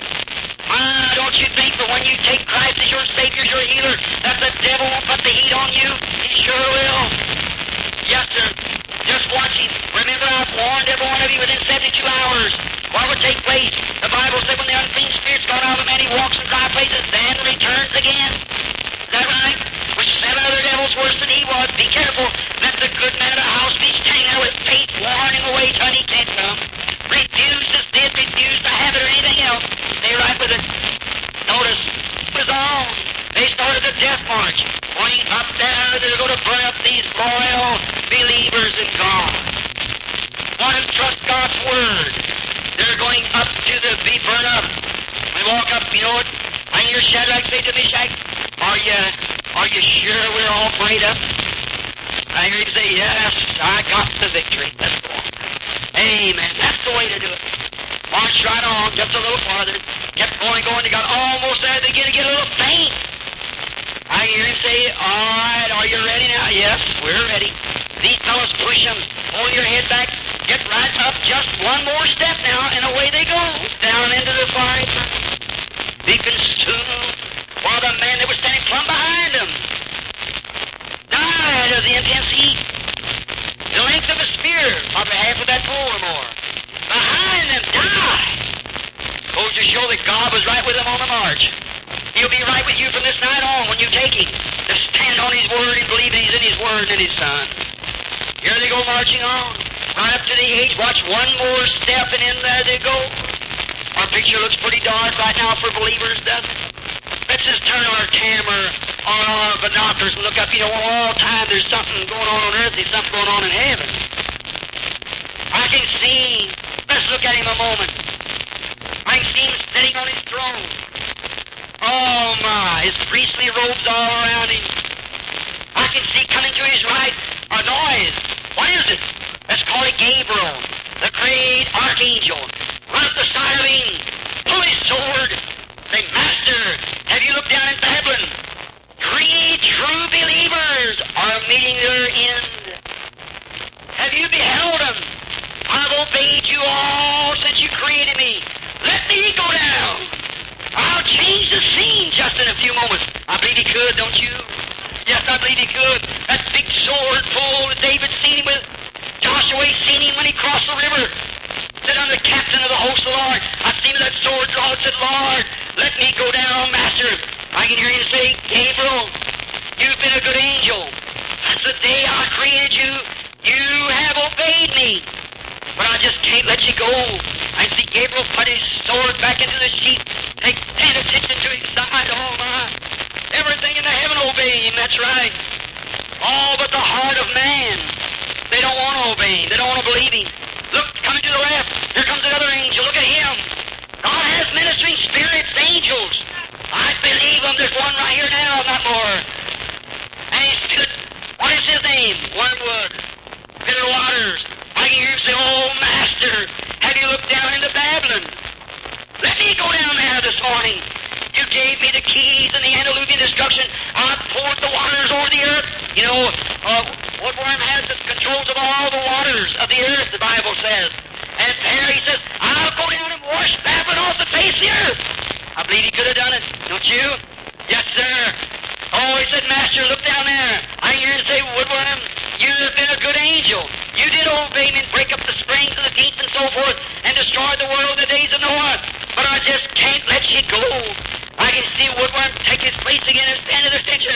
Don't you think that when you take Christ as your Savior, your healer, that the devil won't put the heat on you? He sure will. Yes, sir. Just watch him. Remember, I've warned every one of you within 72 hours what would take place. The Bible said when the unclean spirits gone out of a man, he walks in dry places, then returns again. Is that right? Which 7 other devils worse than he was. Be careful. Let the good man of the house be staying there with faith, warning away till he can't come. Refuse to sin, refuse to have it or anything else. Stay right with it. Notice, it was on. They started the death march. Going up there, they're going to burn up these loyal believers in God. One who trusts God's Word. They're going up to be burned up. We walk up, you know what? I hear Shadrach say to Meshach, Are you sure we're all prayed up? I hear him say, yes, I got the victory. Let's go on. Amen. That's the way to do it. March right on, just a little farther. Kept going. They got almost there. They get a little faint. I hear him say, all right, are you ready now? Yes, we're ready. These fellows push them. Hold your head back. Get right up just one more step now, and away they go. Down into the fire. Be consumed. While while the man that was standing plumb behind him died of the intense heat. The length of a spear, probably half of that pole or more. Behind them died. Goes to show that God was right with them on the march. He'll be right with you from this night on when you take Him. To stand on His Word and believe that He's in His Word and in His Son. Here they go marching on. Right up to the edge. Watch one more step and in there they go. Our picture looks pretty dark right now for believers, doesn't it? Let's just turn our camera on our binoculars and look up. You know, all the time there's something going on earth, there's something going on in heaven. I can see. Let's look at Him a moment. I can see Him sitting on His throne. Oh my, His priestly robes all around Him. I can see coming to His right a noise. What is it? Let's call it Gabriel, the great archangel. Run up the side of Him, pull His sword, say, Master, have you looked down in Babylon? 3 true believers are meeting their end. Have you beheld them? I've obeyed you all since you created me. Let me go down. I'll change the scene just in a few moments. I believe He could, don't you? Yes, I believe He could. That big sword pull that David seen him with. Joshua seen him when he crossed the river. Said, I'm the captain of the host of the Lord. I seen that sword drawn. Said, Lord, let me go down, Master. I can hear Him say, Gabriel, you've been a good angel. That's the day I created you. You have obeyed me. But I just can't let you go. I see Gabriel put his sword back into the sheath. Take attention to his side. Oh, my. Everything in the heaven obey Him. That's right. All but the heart of man. They don't want to obey Him. They don't want to believe Him. Look, coming to the left. Here comes another angel. Look at him. God has ministering spirits, angels. I believe Him. There's one right here now, not more. And he stood. What is his name? Wormwood. Bitter waters. I can hear him say, oh, Master, have you looked down into Babylon? Let me go down there this morning. You gave me the keys and the antediluvian destruction. I poured the waters over the earth. You know, Woodworm has the controls of all the waters of the earth, the Bible says. And there He says, I'll go down and wash Babylon off the face of the earth. I believe He could have done it, don't you? Yes, sir. Oh, He said, Master, look down there. I hear Him say, Woodworm, you've been a good angel. You did obey me and break up the springs and the deep and so forth and destroy the world in the days of Noah. But I just can't let you go. I can see Woodworm take his place again and stand at attention.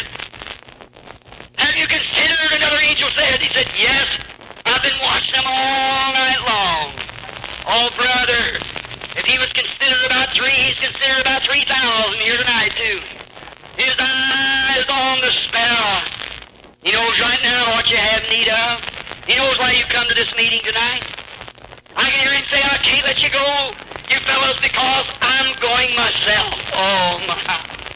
Have you considered, another angel said? He said, yes, I've been watching them all night long. Oh, brother, if he was considered about 3, he's considered about 3,000 here tonight, too. His eyes on the sparrow. He knows right now what you have need of. He knows why you come to this meeting tonight. I can hear Him say, I can't let you go, you fellows, because I'm going myself. Oh, my.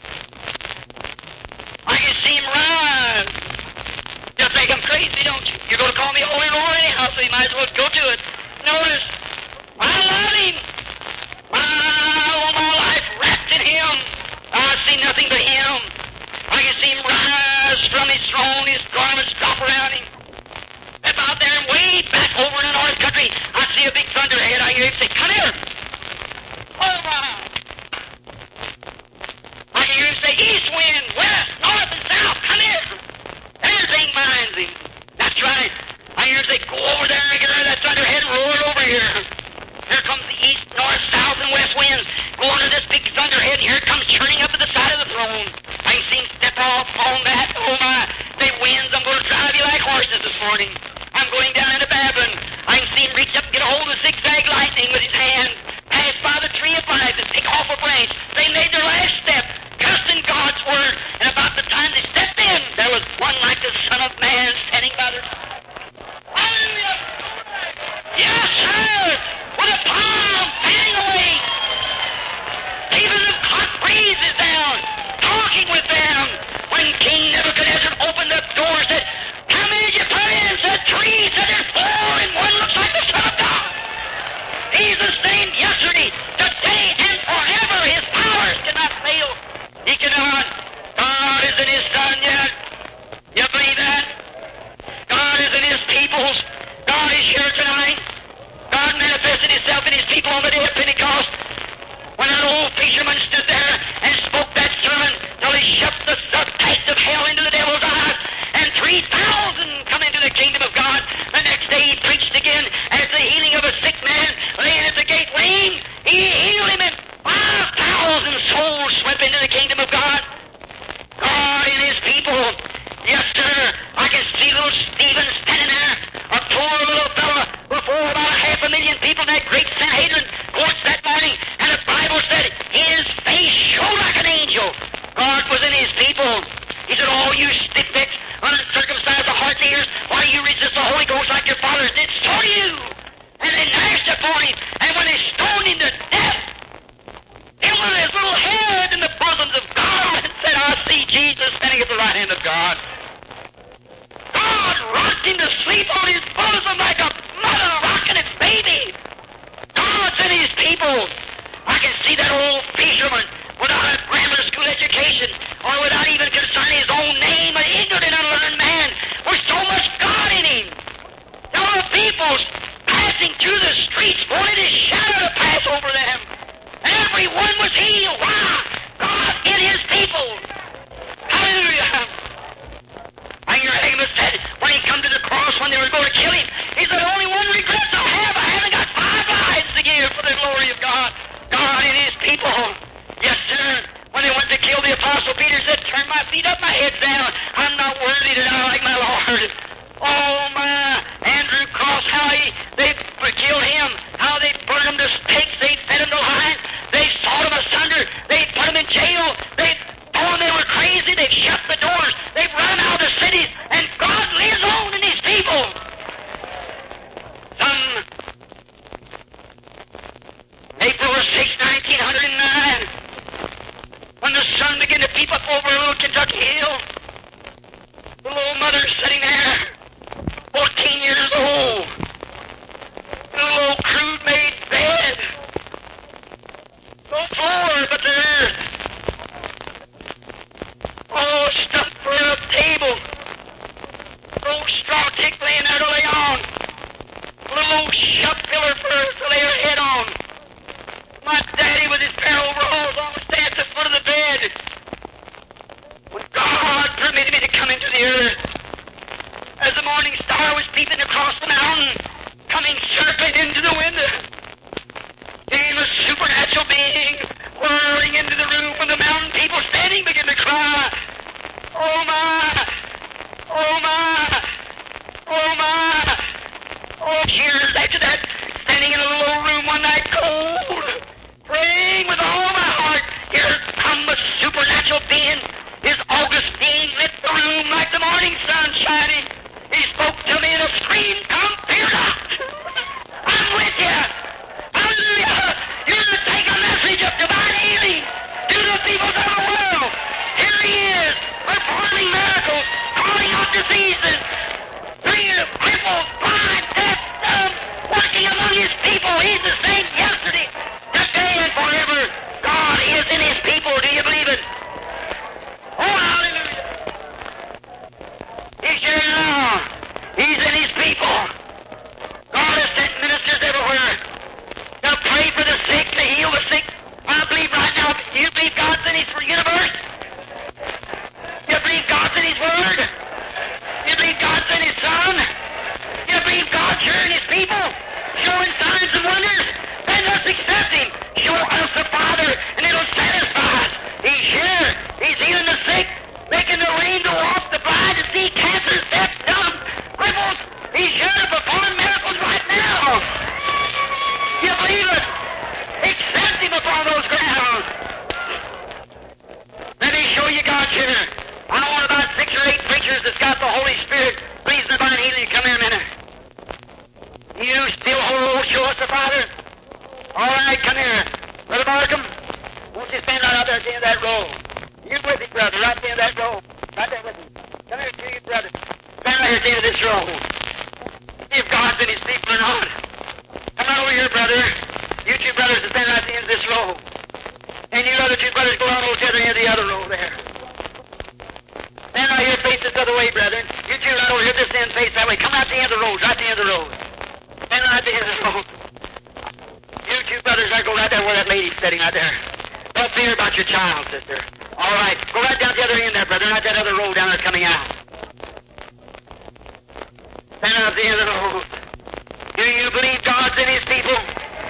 I can see Him rise. You think I'm crazy, don't you? You're going to call me Holy Lord anyhow, so you might as well go to it. Notice, I love Him. All my life wrapped in Him. I see nothing but Him. I can see Him rise from His throne, His garments drop around Him. About there and way back over in the north country, I see a big thunderhead. I hear Him say, come here. Oh, my. I hear Him say, east wind, west, north, and south, come here. Everything minds Him. That's right. I hear Him say, go over there and hear that thunderhead roar over here. Here comes the east, north, south, and west winds. Go under this big thunderhead, and here it comes churning up to the side of the throne. I can see Him step off on that. Oh, my. They winds, I'm going to drive you like horses this morning. I'm going down into Babylon. I can see Him reach up and get a hold of the zigzag lightning with His hand, pass by the tree of life and take off a branch. They made their last step, cursing God's word, and about the time they stepped in, there was one like the Son of Man standing by their side. Hallelujah! Yes, sir! With a palm fanning away. Even the clock breezes down, talking with them. When King Nebuchadnezzar opened the door and said, how many did you put in? Said 3. Said there's 4, and one looks like the Son of God. He's the same yesterday, today, and forever. His powers cannot fail. He cannot. God is in His Son yet. You believe that? God is in His peoples. God is here tonight. God manifested Himself in His people on the day of Pentecost. When that old fisherman stood there and spoke that sermon till to shut the taste of hell into the devil's eyes, and 3,000 come into the kingdom of God. The next day he preached again as the healing of a sick man laying at the gate lame. He healed him, and 5,000 souls swept into the kingdom of God. God and His people. Yes, sir. I can see little Stephen standing there, a poor little fellow before about 500,000 people in that great Sanhedrin courts that morning, and the Bible said his face shone like an angel. God was in His people. He said, all you stiff-necks, uncircumcised of heart and ears, why do you resist the Holy Ghost like your fathers did? So do you. And they gnashed upon Him, and when they stoned Him to death, He put His little head in the bosoms of God and said, I see Jesus standing at the right hand of God. God rocked Him to sleep on His bosom like a mother rocking its baby. God's in His people. I can see that old fisherman without a grammar school education or without even consigning his own name, an ignorant and unlearned man with so much God in him. There were people passing through the streets wanting His shadow to pass over them. Everyone was healed. Why? God in His people. Hallelujah. And your Amos said, when he come to the cross, when they were going to kill him, he said, only one regret I have. I haven't got 5 lives to give for the glory of God. God and His people. Yes, sir. When they went to kill the Apostle Peter, said, turn my feet up, my head down. I'm not worthy to die like my Lord. Oh, my. Andrew Cross, how they killed him. How they burned him to stakes. They fed him to lions. They sawed him asunder. They put him in jail. They told him they were crazy. They shut the doors. They've run out of the cities. And God lives on in His people. April 6, 1909, when the sun began to peep up over a little Kentucky hill, the little mother sitting there, 14 years old, in a little crude-made bed, no floor but the earth. Oh, stuff for a table, old straw tick laying there to lay on, a little old shut pillar for her to lay her head on. My daddy with his pair of overalls on was standing at the foot of the bed. When God permitted me to come into the earth, as the morning star was peeping across the mountain, coming circling into the window, came a supernatural being whirling into the room when the mountain people standing began to cry, oh my, oh my, oh my. Oh, years after that, standing in a little old room one night cold, praying with all my heart, here come a supernatural being. His august being lit the room like the morning sun shining. He spoke to me in a scream, come fear not. I'm with you. Hallelujah. You're to take a message of divine healing to the peoples of the world. Here He is, performing miracles, calling out diseases, cripples, blind, deaf, dumb, working among His people. He's the same yesterday, today, and forever. God is in His people. Do you believe it? Oh, hallelujah. He's here now. He's in His people. God has sent ministers everywhere to pray for the sick, to heal the sick. I believe right now, do you believe God's in His universe? Do you believe God's in His Word? Do you believe God's in His Son? Do you believe God's here in His people, showing signs and wonders? Then let's accept Him. Show us the Father, and it'll satisfy us. He's here. He's healing the sick, making the lame to walk, the blind to see, cancer, deaf, dumb, cripples. He's here to perform miracles right now. You believe it? Accept Him upon those grounds. Let me show you God's here. I want about 6 or 8 preachers that's got the Holy Spirit. Please, divine healing, come here a minute. You still hold, show us the Father? All right, come here. Brother Markham, won't you stand right out there at the end of that row? You with me, brother, right at the end of that row. Right there with me. Come here, to you, brother. Stand right here at the end of this row. See if God's in His people or not. Come right over here, brother. You 2 brothers that stand right at the end of this row. And you other 2 brothers go on over to the end of the other row there. Stand right here, face this other way, brethren. You 2 right over here, this end, face that way. Come out the end of the rows, right at the end of the rows. Stand right at the end of the row. You 2 brothers, I go right there where that lady's sitting right there. Don't fear about your child, sister. All right. Go right down to the other end there, brother. Right that other road down there coming out. Stand up the end of the road. Do you believe God's in His people?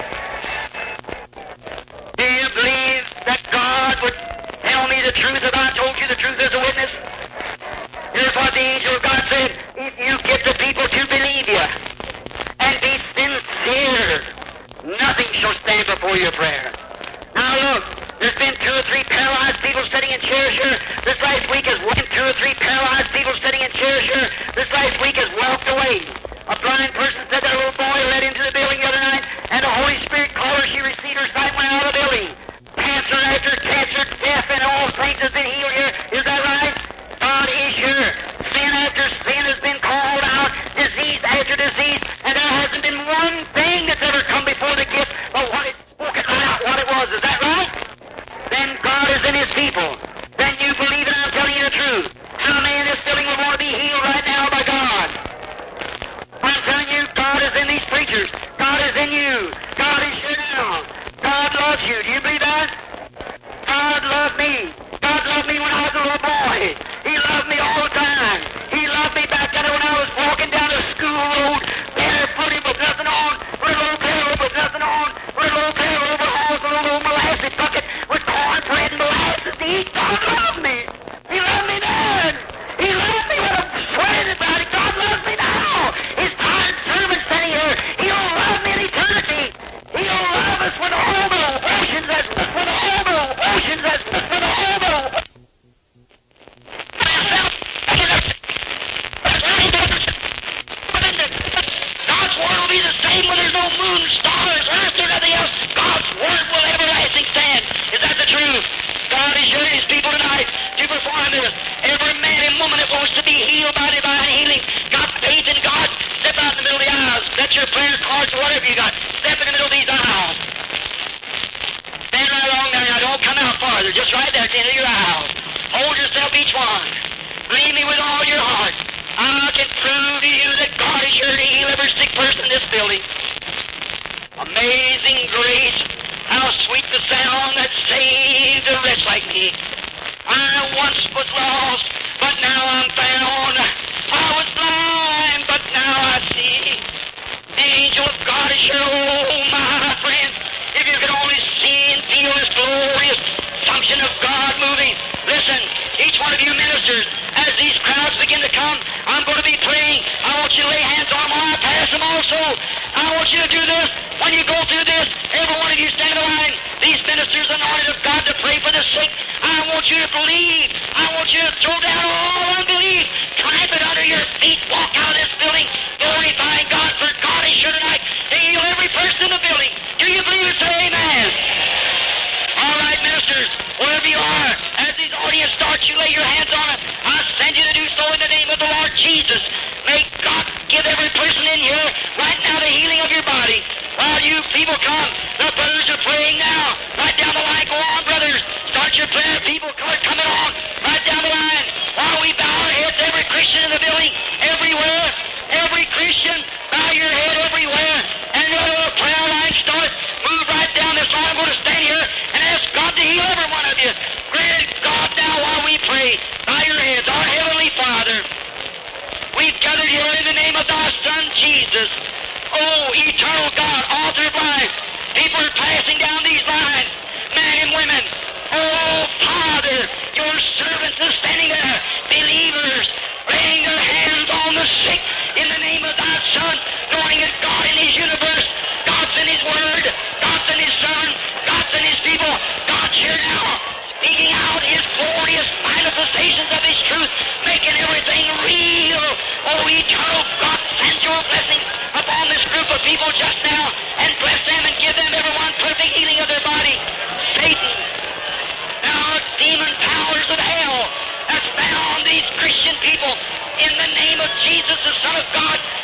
Do you believe that God would tell me the truth if I told you the truth as a witness? Here's what the angel of God said. If you get the people to believe you and be sincere, nothing shall stand before your prayer. Now look, there's been 2 or 3 paralyzed people sitting in chairs here. This last week has been 2 or 3 paralyzed people sitting in chairs here. This last week has walked away. A blind person said that a little boy led into the building the other night, and the Holy Spirit called her. She received her sight, went out of the building. Cancer after cancer, death and all things has been healed here. Is that right? God is here. Sin after sin has been called out, disease after disease, and there hasn't been one thing that's ever come before the gift of what it spoken out, what it was. Is that right? Then God is in His people. Then you believe it, I'm telling you the truth. How many in this building would want to be healed right now by God? I'm telling you, God is in these preachers. God is in you. God is here now. God loves you. Do you believe that? God loved me. God loved me when I was a little boy. He loved me all the time. He loved me back then when I was walking down the school road, barefooted with nothing on, with a little pair with nothing on, with a little pair of overalls, a little molasses bucket with cornbread and molasses to eat. God loved me. He loved me then. He loved me when I'm sweating about it. God loves me now. His tired servant sitting here. He'll love me in eternity. He'll love us with all the oceans that's with all the oceans that's with all the God's word will be the same when there's no moon, stars, earth, or nothing else. God's word will everlasting stand. Is that the truth? God is here in His people tonight to perform this. Every man and woman that wants to be healed by divine healing, got faith in God, step out in the middle of the aisles. Set your prayer cards or whatever you got. Step in the middle of these aisles. Stand right along there now. Don't come out farther. Just right there at the end of your aisle. Hold yourself each one. Believe me with all your heart. I can prove to you that God is here to heal every sick person in this building. Amazing grace. How sweet the sound that saved a wretch like me. I once was lost, but now I'm found. I was blind, but now I see. The angel of God is here. Oh, my friends, if you could only see and feel this glorious function of God moving. Listen, each one of you ministers, as these crowds begin to come, I'm going to be praying. I want you to lay hands on them while I pass them also. I want you to do this. When you go through this, every one of you stand in line. These ministers anointed of God to pray for the sick. I want you to believe. I want you to throw down all unbelief. Tramp it under your feet. Walk out of this building glorifying God, for God is here tonight to heal every person in the building. Do you believe it? Say amen. All right, ministers, wherever you are, as this audience starts, you lay your hands on it. I send you to do so in the name of the Lord Jesus. May God give every person in here right now the healing of your body. While you people come, the brothers are praying now. Right down the line. Go on, brothers. Start your prayer. People are coming on. Right down the line. While we bow our heads, every Christian in the building, everywhere, every Christian, bow your head everywhere. And let the prayer line start. Move right down this line. I'm going to stand here and ask God to heal every one of you. Great God, now while we pray, bow your heads. Our Heavenly Father, we've gathered here in the name of Thy Son, Jesus. Oh, eternal God, author of life. People are passing down these lines, men and women. Oh, Father, your servants are standing there, believers, laying their hands on the sick in the name of Thy Son, knowing that God in His universe, God's in His Word, God's in His Son, God's in His people. God's here now, speaking out His glorious manifestations of His truth, making everything real. Oh, eternal God, send your blessings upon this group of people just now and bless them and give them, everyone, perfect healing of their body. Satan, now demon powers of hell that's bound these Christian people in the name of Jesus, the Son of God.